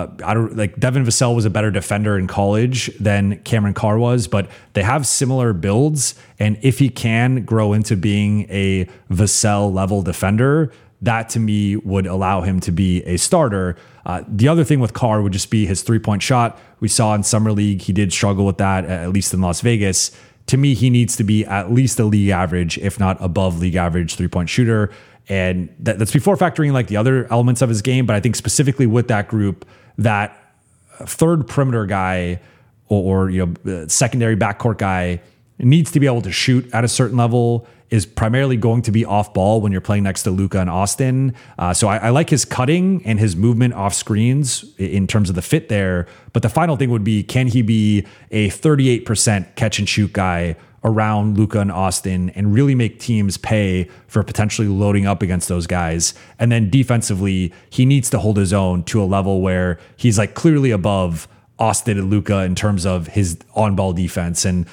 Devin Vassell was a better defender in college than Cameron Carr was, but they have similar builds. And if he can grow into being a Vassell level defender, that to me would allow him to be a starter. The other thing with Carr would just be his 3-point shot. We saw in Summer League, he did struggle with that, at least in Las Vegas. To me, he needs to be at least a league average, if not above league average 3-point shooter. And that's before factoring like the other elements of his game. But I think specifically with that group, that third perimeter guy or secondary backcourt guy needs to be able to shoot at a certain level, is primarily going to be off ball when you're playing next to Luka and Austin. So I like his cutting and his movement off screens in terms of the fit there. But the final thing would be, can he be a 38% catch and shoot guy around Luka and Austin and really make teams pay for potentially loading up against those guys? And then defensively, he needs to hold his own to a level where he's like clearly above Austin and Luka in terms of his on-ball defense. And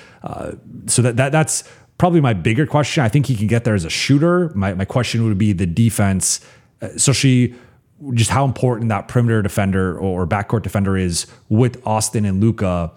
so that's probably my bigger question. I think he can get there as a shooter. My question would be the defense, especially just how important that perimeter defender or backcourt defender is with Austin and Luka.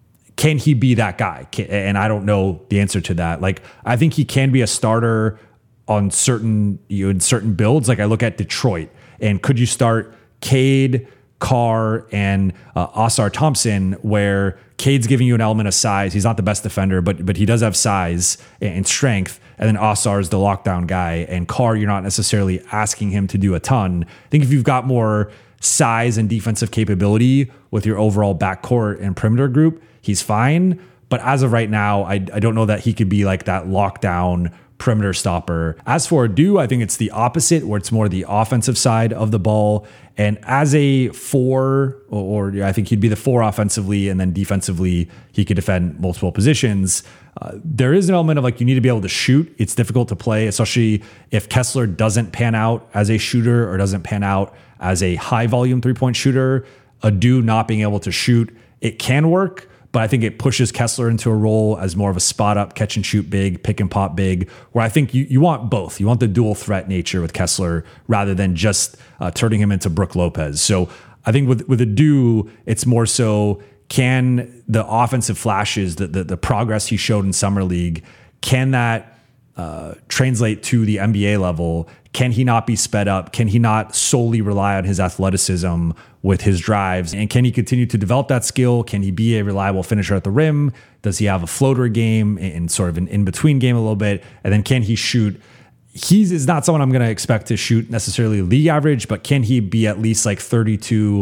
Can he be that guy? And I don't know the answer to that. Like, I think he can be a starter on certain builds. Like I look at Detroit, and could you start Cade, Carr, and Ausar Thompson, where Cade's giving you an element of size. He's not the best defender, but he does have size and strength. And then Ausar is the lockdown guy. And Carr, you're not necessarily asking him to do a ton. I think if you've got more size and defensive capability with your overall backcourt and perimeter group, he's fine. But as of right now, I don't know that he could be like that lockdown perimeter stopper. As for Adu, I think it's the opposite, where it's more the offensive side of the ball. And as a 4, or I think he'd be the 4 offensively, and then defensively, he could defend multiple positions. There is an element of like, you need to be able to shoot. It's difficult to play, especially if Kessler doesn't pan out as a shooter or doesn't pan out as a high volume 3-point shooter. Adu not being able to shoot, it can work, but I think it pushes Kessler into a role as more of a spot up, catch and shoot big, pick and pop big, where I think you want both. You want the dual threat nature with Kessler rather than just turning him into Brook Lopez. So I think with Adu, it's more so, can the offensive flashes, the progress he showed in Summer League, can that translate to the NBA level? Can he not be sped up? Can he not solely rely on his athleticism with his drives? And can he continue to develop that skill? Can he be a reliable finisher at the rim? Does he have a floater game and sort of an in-between game a little bit? And then can he shoot? He's not someone I'm going to expect to shoot necessarily league average, but can he be at least like 32,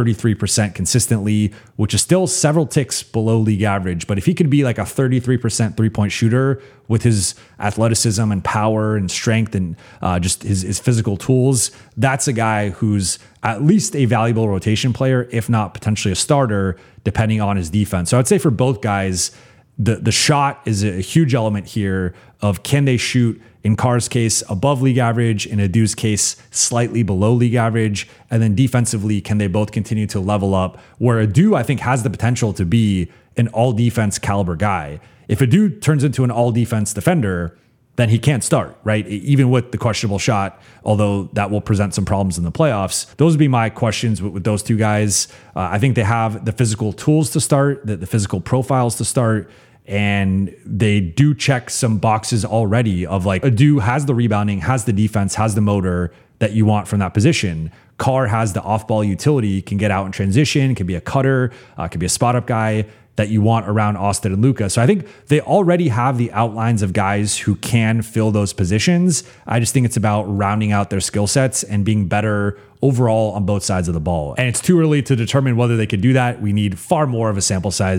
33% consistently, which is still several ticks below league average. But if he could be like a 33% 3-point shooter with his athleticism and power and strength and just his physical tools, that's a guy who's at least a valuable rotation player, if not potentially a starter, depending on his defense. So I'd say for both guys, the shot is a huge element here of, can they shoot, in Carr's case, above league average, in Adu's case, slightly below league average. And then defensively, can they both continue to level up? Where Adu, I think, has the potential to be an all-defense caliber guy. If Adu turns into an all-defense defender, then he can't start, right? Even with the questionable shot, although that will present some problems in the playoffs. Those would be my questions with those two guys. I think they have the physical tools to start, the physical profiles to start, and they do check some boxes already of like, Adu has the rebounding, has the defense, has the motor that you want from that position. Carr has the off-ball utility, can get out in transition, can be a cutter, can be a spot-up guy that you want around Austin and Luka. So I think they already have the outlines of guys who can fill those positions. I just think it's about rounding out their skill sets and being better overall on both sides of the ball. And it's too early to determine whether they could do that. We need far more of a sample size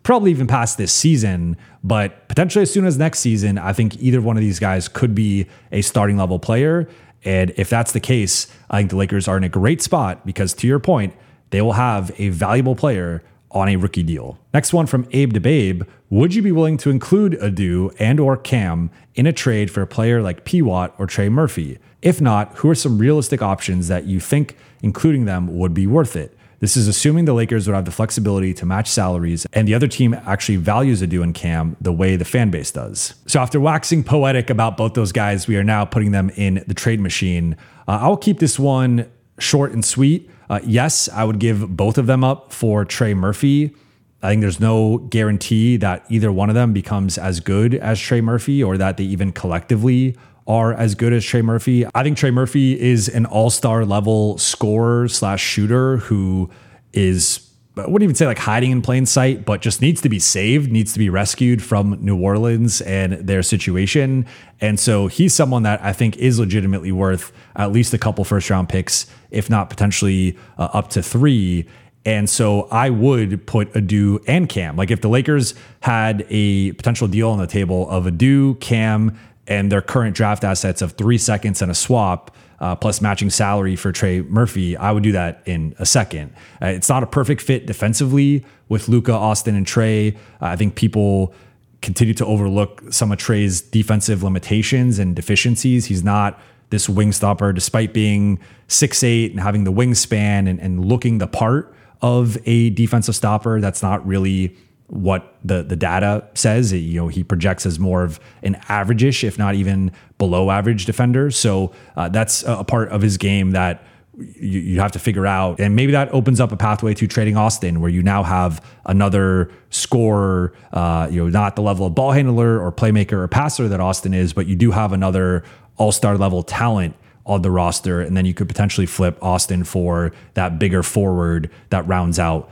probably even past this season, but potentially as soon as next season, I think either one of these guys could be a starting level player. And if that's the case, I think the Lakers are in a great spot because, to your point, they will have a valuable player on a rookie deal. Next one from Abe to Babe. Would you be willing to include Adu and or Cam in a trade for a player like P. Watt or Trey Murphy? If not, who are some realistic options that you think including them would be worth it? This is assuming the Lakers would have the flexibility to match salaries and the other team actually values Adu and Cam the way the fan base does. So after waxing poetic about both those guys, we are now putting them in the trade machine. I'll keep this one short and sweet. Yes, I would give both of them up for Trey Murphy. I think there's no guarantee that either one of them becomes as good as Trey Murphy or that they even collectively are as good as Trey Murphy. I think Trey Murphy is an all-star level scorer / shooter who is, I wouldn't even say like hiding in plain sight, but just needs to be saved, needs to be rescued from New Orleans and their situation. And so he's someone that I think is legitimately worth at least a couple first round picks, if not potentially up to 3. And so I would put Adu and Cam. Like if the Lakers had a potential deal on the table of Adu, Cam, and their current draft assets of 3 seconds and a swap, plus matching salary for Trey Murphy, I would do that in a second. It's not a perfect fit defensively with Luka, Austin, and Trey. I think people continue to overlook some of Trey's defensive limitations and deficiencies. He's not this wing stopper, despite being 6'8" and having the wingspan and looking the part of a defensive stopper. That's not really what the data says. He projects as more of an average-ish, if not even below average defender. So that's a part of his game that you have to figure out. And maybe that opens up a pathway to trading Austin, where you now have another scorer, not the level of ball handler or playmaker or passer that Austin is, but you do have another all-star level talent on the roster. And then you could potentially flip Austin for that bigger forward that rounds out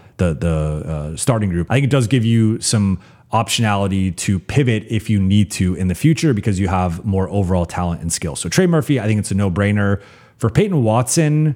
the starting group. I think it does give you some optionality to pivot if you need to in the future because you have more overall talent and skill. So Trey Murphy, I think it's a no-brainer. For Peyton Watson,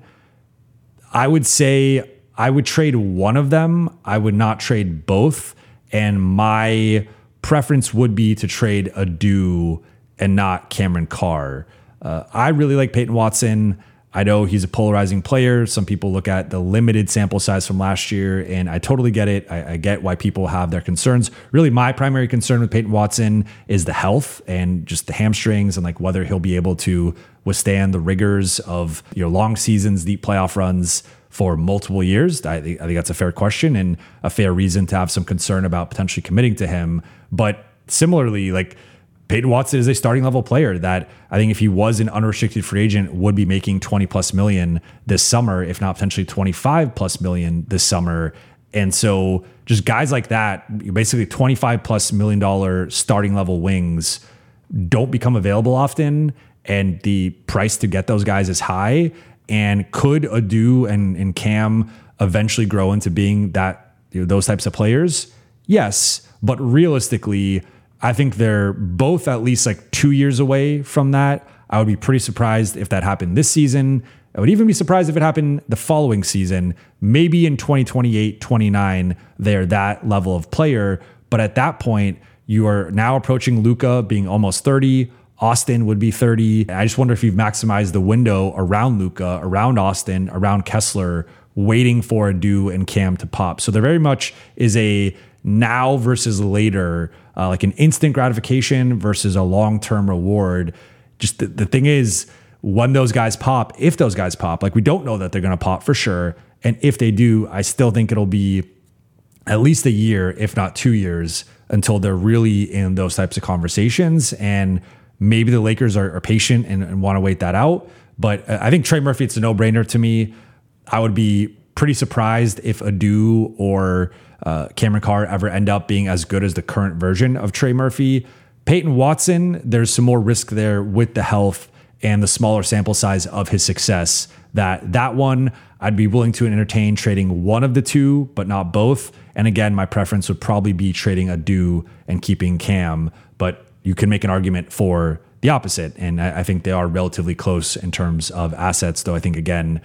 I would say I would trade one of them. I would not trade both. And my preference would be to trade Adu and not Cameron Carr. I really like Peyton Watson. I know he's a polarizing player. Some people look at the limited sample size from last year, and I totally get it. I get why people have their concerns. Really, my primary concern with Peyton Watson is the health and just the hamstrings and like whether he'll be able to withstand the rigors of long seasons, deep playoff runs for multiple years. I think that's a fair question and a fair reason to have some concern about potentially committing to him. But similarly, like Peyton Watson is a starting level player that I think if he was an unrestricted free agent would be making 20 plus million this summer, if not potentially 25 plus million this summer. And so just guys like that, basically 25 plus $1 million starting level wings don't become available often. And the price to get those guys is high. And could Adu and Cam eventually grow into being that those types of players? Yes. But realistically, I think they're both at least like 2 years away from that. I would be pretty surprised if that happened this season. I would even be surprised if it happened the following season. Maybe in 2028, 29, they're that level of player. But at that point, you are now approaching Luka being almost 30. Austin would be 30. I just wonder if you've maximized the window around Luka, around Austin, around Kessler, waiting for Adu and Cam to pop. So there very much is a now versus later, like an instant gratification versus a long-term reward. Just the thing is, when those guys pop, if those guys pop, like we don't know that they're going to pop for sure. And if they do, I still think it'll be at least a year, if not 2 years, until they're really in those types of conversations. And maybe the Lakers are patient and want to wait that out. But I think Trey Murphy, it's a no-brainer to me. I would be pretty surprised if Adu or Cameron Carr ever end up being as good as the current version of Trey Murphy. Peyton Watson, there's some more risk there with the health and the smaller sample size of his success. That one, I'd be willing to entertain trading one of the two, but not both. And again, my preference would probably be trading Adu and keeping Cam, but you can make an argument for the opposite. And I think they are relatively close in terms of assets, though I think, again,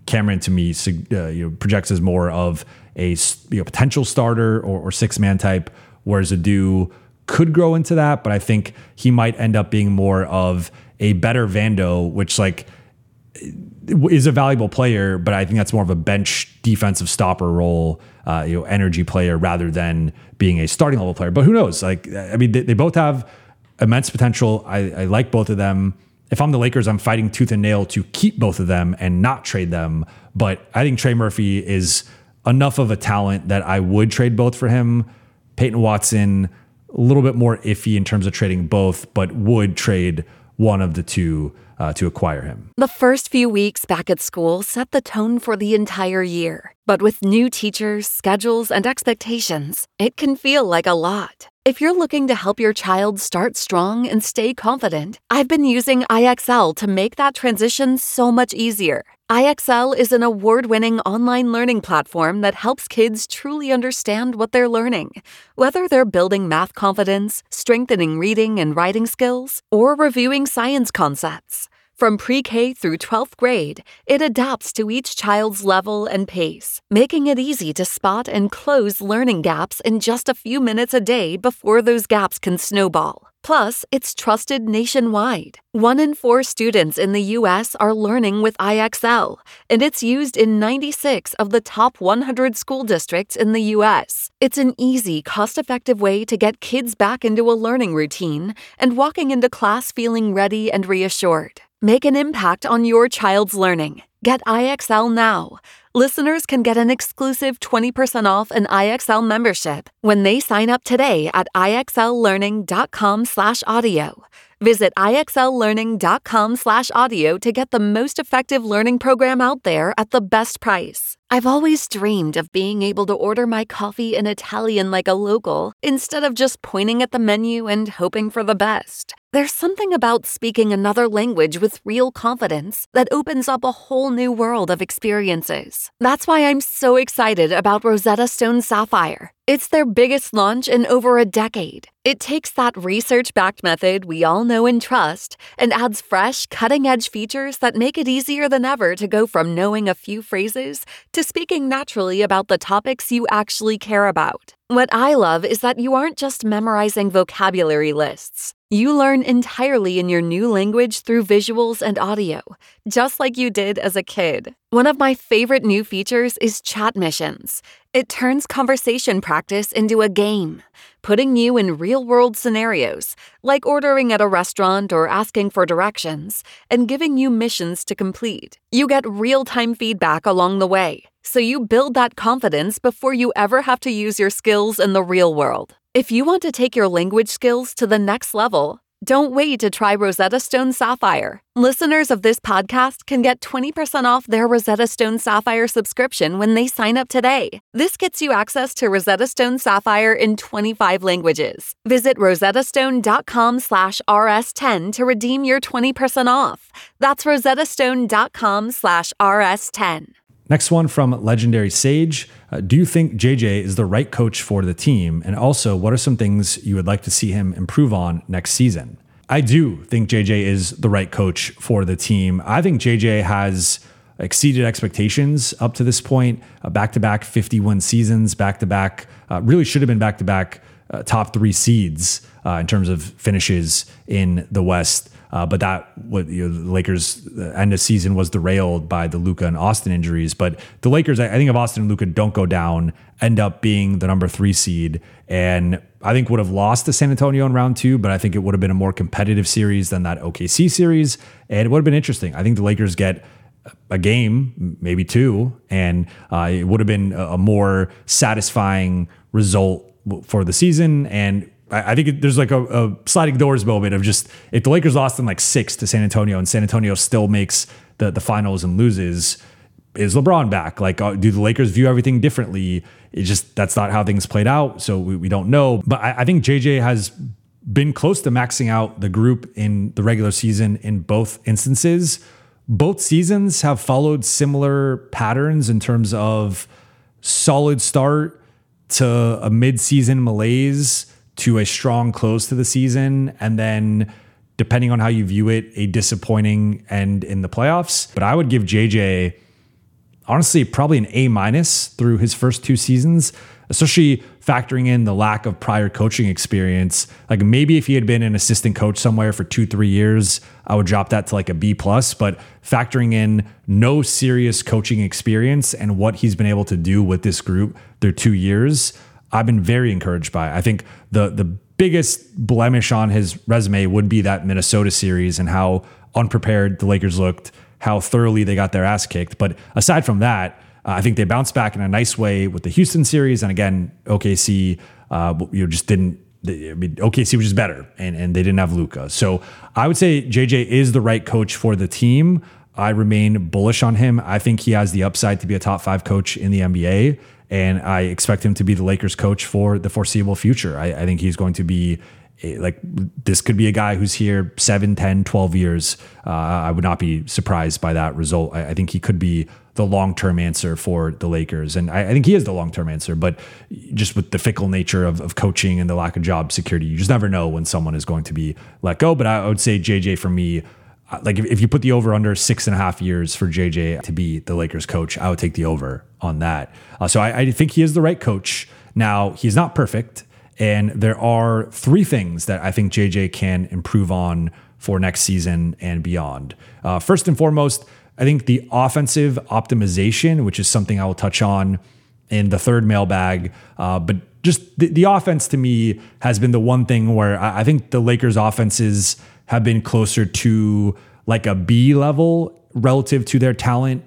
Cameron to me projects as more of a potential starter or six-man type, whereas Adu could grow into that, but I think he might end up being more of a better Vando, which is a valuable player, but I think that's more of a bench defensive stopper role, energy player rather than being a starting level player. But who knows? They both have immense potential. I like both of them. If I'm the Lakers, I'm fighting tooth and nail to keep both of them and not trade them. But I think Trey Murphy is enough of a talent that I would trade both for him. Peyton Watson, a little bit more iffy in terms of trading both, but would trade one of the two to acquire him. The first few weeks back at school set the tone for the entire year. But with new teachers, schedules, and expectations, it can feel like a lot. If you're looking to help your child start strong and stay confident, I've been using IXL to make that transition so much easier. IXL is an award-winning online learning platform that helps kids truly understand what they're learning. Whether they're building math confidence, strengthening reading and writing skills, or reviewing science concepts. From pre-K through 12th grade, it adapts to each child's level and pace, making it easy to spot and close learning gaps in just a few minutes a day before those gaps can snowball. Plus, it's trusted nationwide. 1 in 4 students in the U.S. are learning with IXL, and it's used in 96 of the top 100 school districts in the U.S. It's an easy, cost-effective way to get kids back into a learning routine and walking into class feeling ready and reassured. Make an impact on your child's learning. Get IXL now. Listeners can get an exclusive 20% off an IXL membership when they sign up today at IXLlearning.com/audio. Visit IXLlearning.com/audio to get the most effective learning program out there at the best price. I've always dreamed of being able to order my coffee in Italian like a local, instead of just pointing at the menu and hoping for the best. There's something about speaking another language with real confidence that opens up a whole new world of experiences. That's why I'm so excited about Rosetta Stone Sapphire. It's their biggest launch in over a decade. It takes that research-backed method we all know and trust and adds fresh, cutting-edge features that make it easier than ever to go from knowing a few phrases to speaking naturally about the topics you actually care about. What I love is that you aren't just memorizing vocabulary lists. You learn entirely in your new language through visuals and audio, just like you did as a kid. One of my favorite new features is chat missions. It turns conversation practice into a game, putting you in real-world scenarios, like ordering at a restaurant or asking for directions, and giving you missions to complete. You get real-time feedback along the way, so you build that confidence before you ever have to use your skills in the real world. If you want to take your language skills to the next level, don't wait to try Rosetta Stone Sapphire. Listeners of this podcast can get 20% off their Rosetta Stone Sapphire subscription when they sign up today. This gets you access to Rosetta Stone Sapphire in 25 languages. Visit rosettastone.com/rs10 to redeem your 20% off. That's rosettastone.com/rs10. Next one from Legendary Sage. Do you think JJ is the right coach for the team? And also, what are some things you would like to see him improve on next season? I do think JJ is the right coach for the team. I think JJ has exceeded expectations up to this point. Back-to-back 51 seasons, back-to-back, really should have been back-to-back top 3 seeds in terms of finishes in the West. But the Lakers' end of season was derailed by the Luka and Austin injuries. But the Lakers, I think if Austin and Luka don't go down, end up being the number 3 seed. And I think would have lost to San Antonio in round 2, but I think it would have been a more competitive series than that OKC series. And it would have been interesting. I think the Lakers get a game, maybe 2, and it would have been a more satisfying result for the season. And I think there's like a sliding doors moment of just, if the Lakers lost in like 6 to San Antonio and San Antonio still makes the finals and loses, is LeBron back? Like, do the Lakers view everything differently? It's just, that's not how things played out. So we don't know. But I think JJ has been close to maxing out the group in the regular season in both instances. Both seasons have followed similar patterns in terms of solid start to a mid-season malaise to a strong close to the season, and then, depending on how you view it, a disappointing end in the playoffs. But I would give JJ honestly probably an A- through his first 2 seasons, especially factoring in the lack of prior coaching experience. Like maybe if he had been an assistant coach somewhere for 2-3 years, I would drop that to like a B+, but factoring in no serious coaching experience and what he's been able to do with this group through 2 years, I've been very encouraged by it. I think the biggest blemish on his resume would be that Minnesota series and how unprepared the Lakers looked, how thoroughly they got their ass kicked. But aside from that, I think they bounced back in a nice way with the Houston series. And again, OKC, just didn't. OKC was just better, and they didn't have Luka. So I would say JJ is the right coach for the team. I remain bullish on him. I think he has the upside to be a top 5 coach in the NBA, and I expect him to be the Lakers coach for the foreseeable future. I think he's going to be this could be a guy who's here 7, 10, 12 years. I would not be surprised by that result. I think he could be the long-term answer for the Lakers. And I think he is the long-term answer, but just with the fickle nature of coaching and the lack of job security, you just never know when someone is going to be let go. But I would say JJ for me, like if you put the over under 6.5 years for JJ to be the Lakers coach, I would take the over on that. So I think he is the right coach. Now, he's not perfect. And there are 3 things that I think JJ can improve on for next season and beyond. First and foremost, I think the offensive optimization, which is something I will touch on in the third mailbag. But just the offense to me has been the one thing where I think the Lakers offenses have been closer to like a B level relative to their talent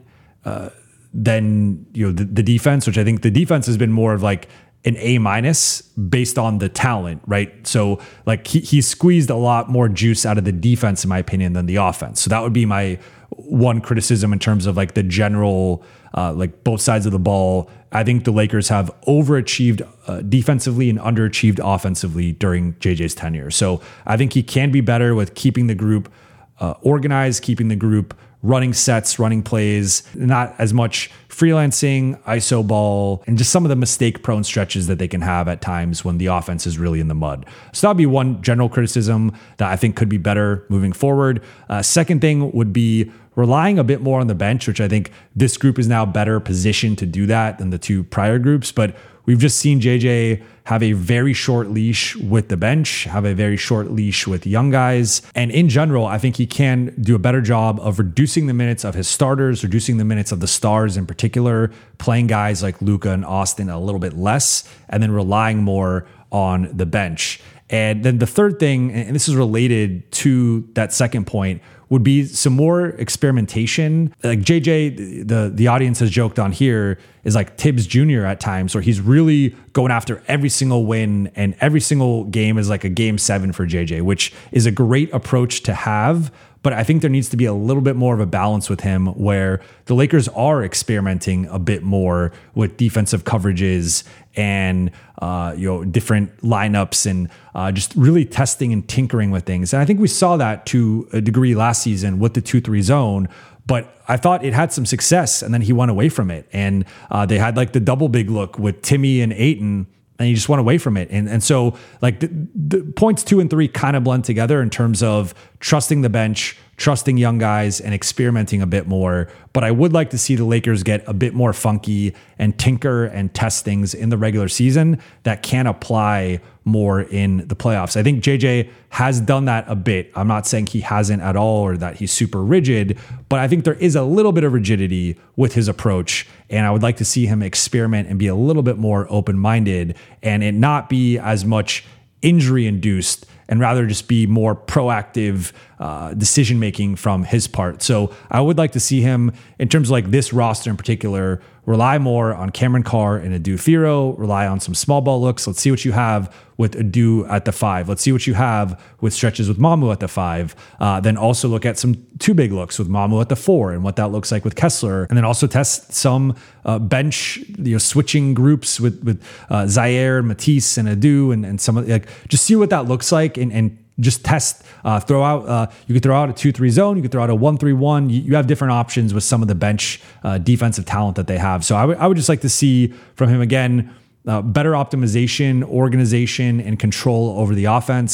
than the defense, which I think the defense has been more of like an A- based on the talent, right? So like he squeezed a lot more juice out of the defense, in my opinion, than the offense. So that would be my one criticism in terms of like the general, like both sides of the ball. I think the Lakers have overachieved defensively and underachieved offensively during JJ's tenure. So I think he can be better with keeping the group organized, keeping the group running sets, running plays, not as much freelancing, ISO ball, and just some of the mistake-prone stretches that they can have at times when the offense is really in the mud. So that'd be one general criticism that I think could be better moving forward. Second thing would be relying a bit more on the bench, which I think this group is now better positioned to do that than the 2 prior groups. But we've just seen JJ have a very short leash with the bench, have a very short leash with young guys. And in general, I think he can do a better job of reducing the minutes of his starters, reducing the minutes of the stars in particular, playing guys like Luka and Austin a little bit less, and then relying more on the bench. And then the third thing, and this is related to that second point, would be some more experimentation. Like JJ, the audience has joked on here, is like Tibbs Jr. at times, where he's really going after every single win, and every single game is like a game 7 for JJ, which is a great approach to have. But I think there needs to be a little bit more of a balance with him where the Lakers are experimenting a bit more with defensive coverages and different lineups and just really testing and tinkering with things. And I think we saw that to a degree last season with the 2-3 zone. But I thought it had some success, and then he went away from it. And they had like the double big look with Timmy and Ayton, and he just went away from it. And so like the points 2 and 3 kind of blend together in terms of trusting the bench, trusting young guys, and experimenting a bit more. But I would like to see the Lakers get a bit more funky and tinker and test things in the regular season that can apply more in the playoffs. I think JJ has done that a bit. I'm not saying he hasn't at all or that he's super rigid, but I think there is a little bit of rigidity with his approach. And I would like to see him experiment and be a little bit more open-minded and it not be as much injury-induced and rather just be more proactive decision-making from his part. So I would like to see him, in terms of like this roster in particular, rely more on Cameron Carr and Adu Firo, rely on some small ball looks. Let's see what you have with Adu at the 5. Let's see what you have with stretches with Mamu at the 5. Then also look at some 2 big looks with Mamu at the 4 and what that looks like with Kessler. And then also test some bench, switching groups with Zaire and Matisse and Adu and some of like just see what that looks like and just test, throw out, you could throw out a 2-3 zone, you could throw out a 1-3-1. You have different options with some of the bench defensive talent that they have. So I would just like to see from him again, better optimization, organization, and control over the offense.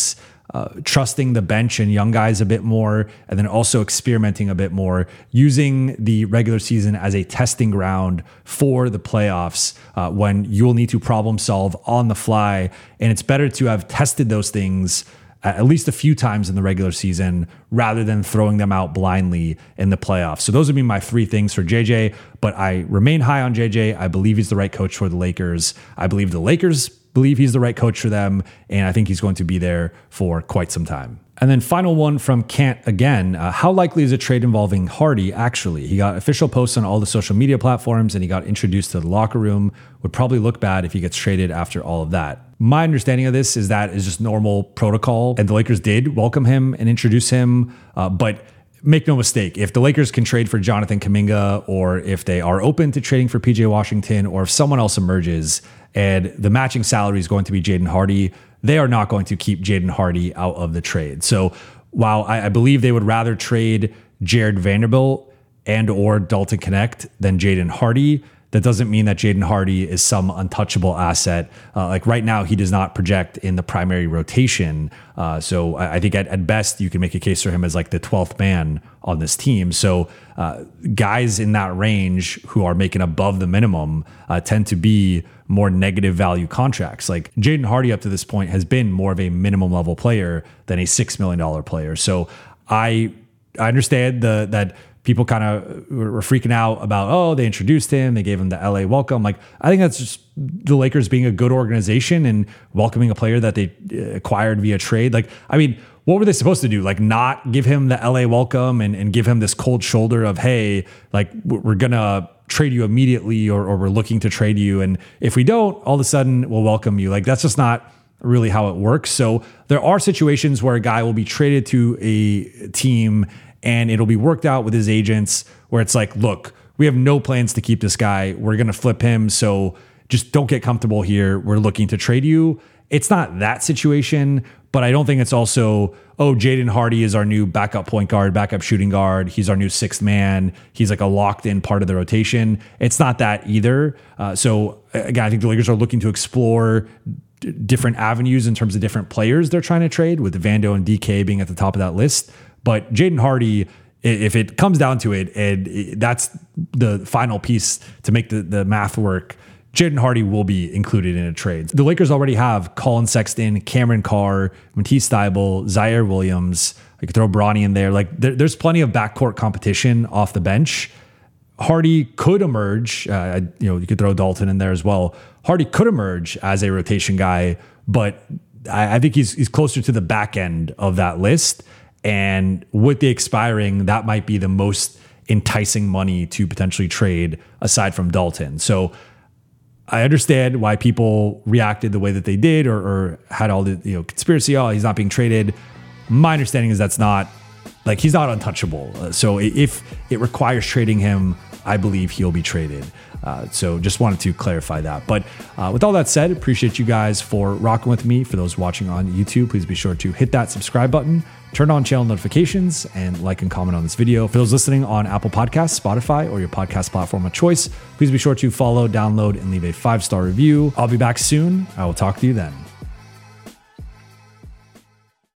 trusting the bench and young guys a bit more, and then also experimenting a bit more, using the regular season as a testing ground for the playoffs when you'll need to problem solve on the fly. And it's better to have tested those things at least a few times in the regular season rather than throwing them out blindly in the playoffs. So those would be my 3 things for JJ, but I remain high on JJ. I believe he's the right coach for the Lakers. I believe the Lakers believe he's the right coach for them, and I think he's going to be there for quite some time. And then final one from Kant again. How likely is a trade involving Hardy actually? He got official posts on all the social media platforms and he got introduced to the locker room. Would probably look bad if he gets traded after all of that. My understanding of this is that is just normal protocol, and the Lakers did welcome him and introduce him, but make no mistake, if the Lakers can trade for Jonathan Kuminga, or if they are open to trading for PJ Washington, or if someone else emerges and the matching salary is going to be Jaden Hardy, they are not going to keep Jaden Hardy out of the trade. So while I believe they would rather trade Jared Vanderbilt and or Dalton Knecht than Jaden Hardy, that doesn't mean that Jaden Hardy is some untouchable asset. Like right now, he does not project in the primary rotation. So I think at best, you can make a case for him as like the 12th man on this team. So guys in that range who are making above the minimum tend to be more negative value contracts. Like Jaden Hardy up to this point has been more of a minimum level player than a $6 million player. So I understand that people kind of were freaking out about, oh, they introduced him, they gave him the LA welcome. Like, I think that's just the Lakers being a good organization and welcoming a player that they acquired via trade. Like, I mean, what were they supposed to do? Like, not give him the LA welcome and give him this cold shoulder of, hey, like, we're going to trade you immediately, or we're looking to trade you. And if we don't, all of a sudden we'll welcome you. Like, that's just not really how it works. So there are situations where a guy will be traded to a team and it'll be worked out with his agents where it's like, look, we have no plans to keep this guy. We're going to flip him. So just don't get comfortable here. We're looking to trade you. It's not that situation, but I don't think it's also, oh, Jaden Hardy is our new backup point guard, backup shooting guard. He's our new 6th man. He's like a locked in part of the rotation. It's not that either. So again, I think the Lakers are looking to explore different avenues in terms of different players they're trying to trade, with Vando and DK being at the top of that list. But Jaden Hardy, if it comes down to it, and that's the final piece to make the math work, Jaden Hardy will be included in a trade. The Lakers already have Colin Sexton, Cameron Carr, Matisse Thybulle, Zaire Williams. I could throw Bronny in there. Like there's plenty of backcourt competition off the bench. Hardy could emerge. You could throw Dalton in there as well. Hardy could emerge as a rotation guy, but I think he's closer to the back end of that list. And with the expiring, that might be the most enticing money to potentially trade aside from Dalton. So I understand why people reacted the way that they did, or had all the conspiracy. Oh, he's not being traded. My understanding is that's not, like, he's not untouchable. So if it requires trading him, I believe he'll be traded. So just wanted to clarify that. But with all that said, appreciate you guys for rocking with me. For those watching on YouTube, please be sure to hit that subscribe button, turn on channel notifications, and like and comment on this video. For those listening on Apple Podcasts, Spotify, or your podcast platform of choice, please be sure to follow, download, and leave a 5-star review. I'll be back soon. I will talk to you then.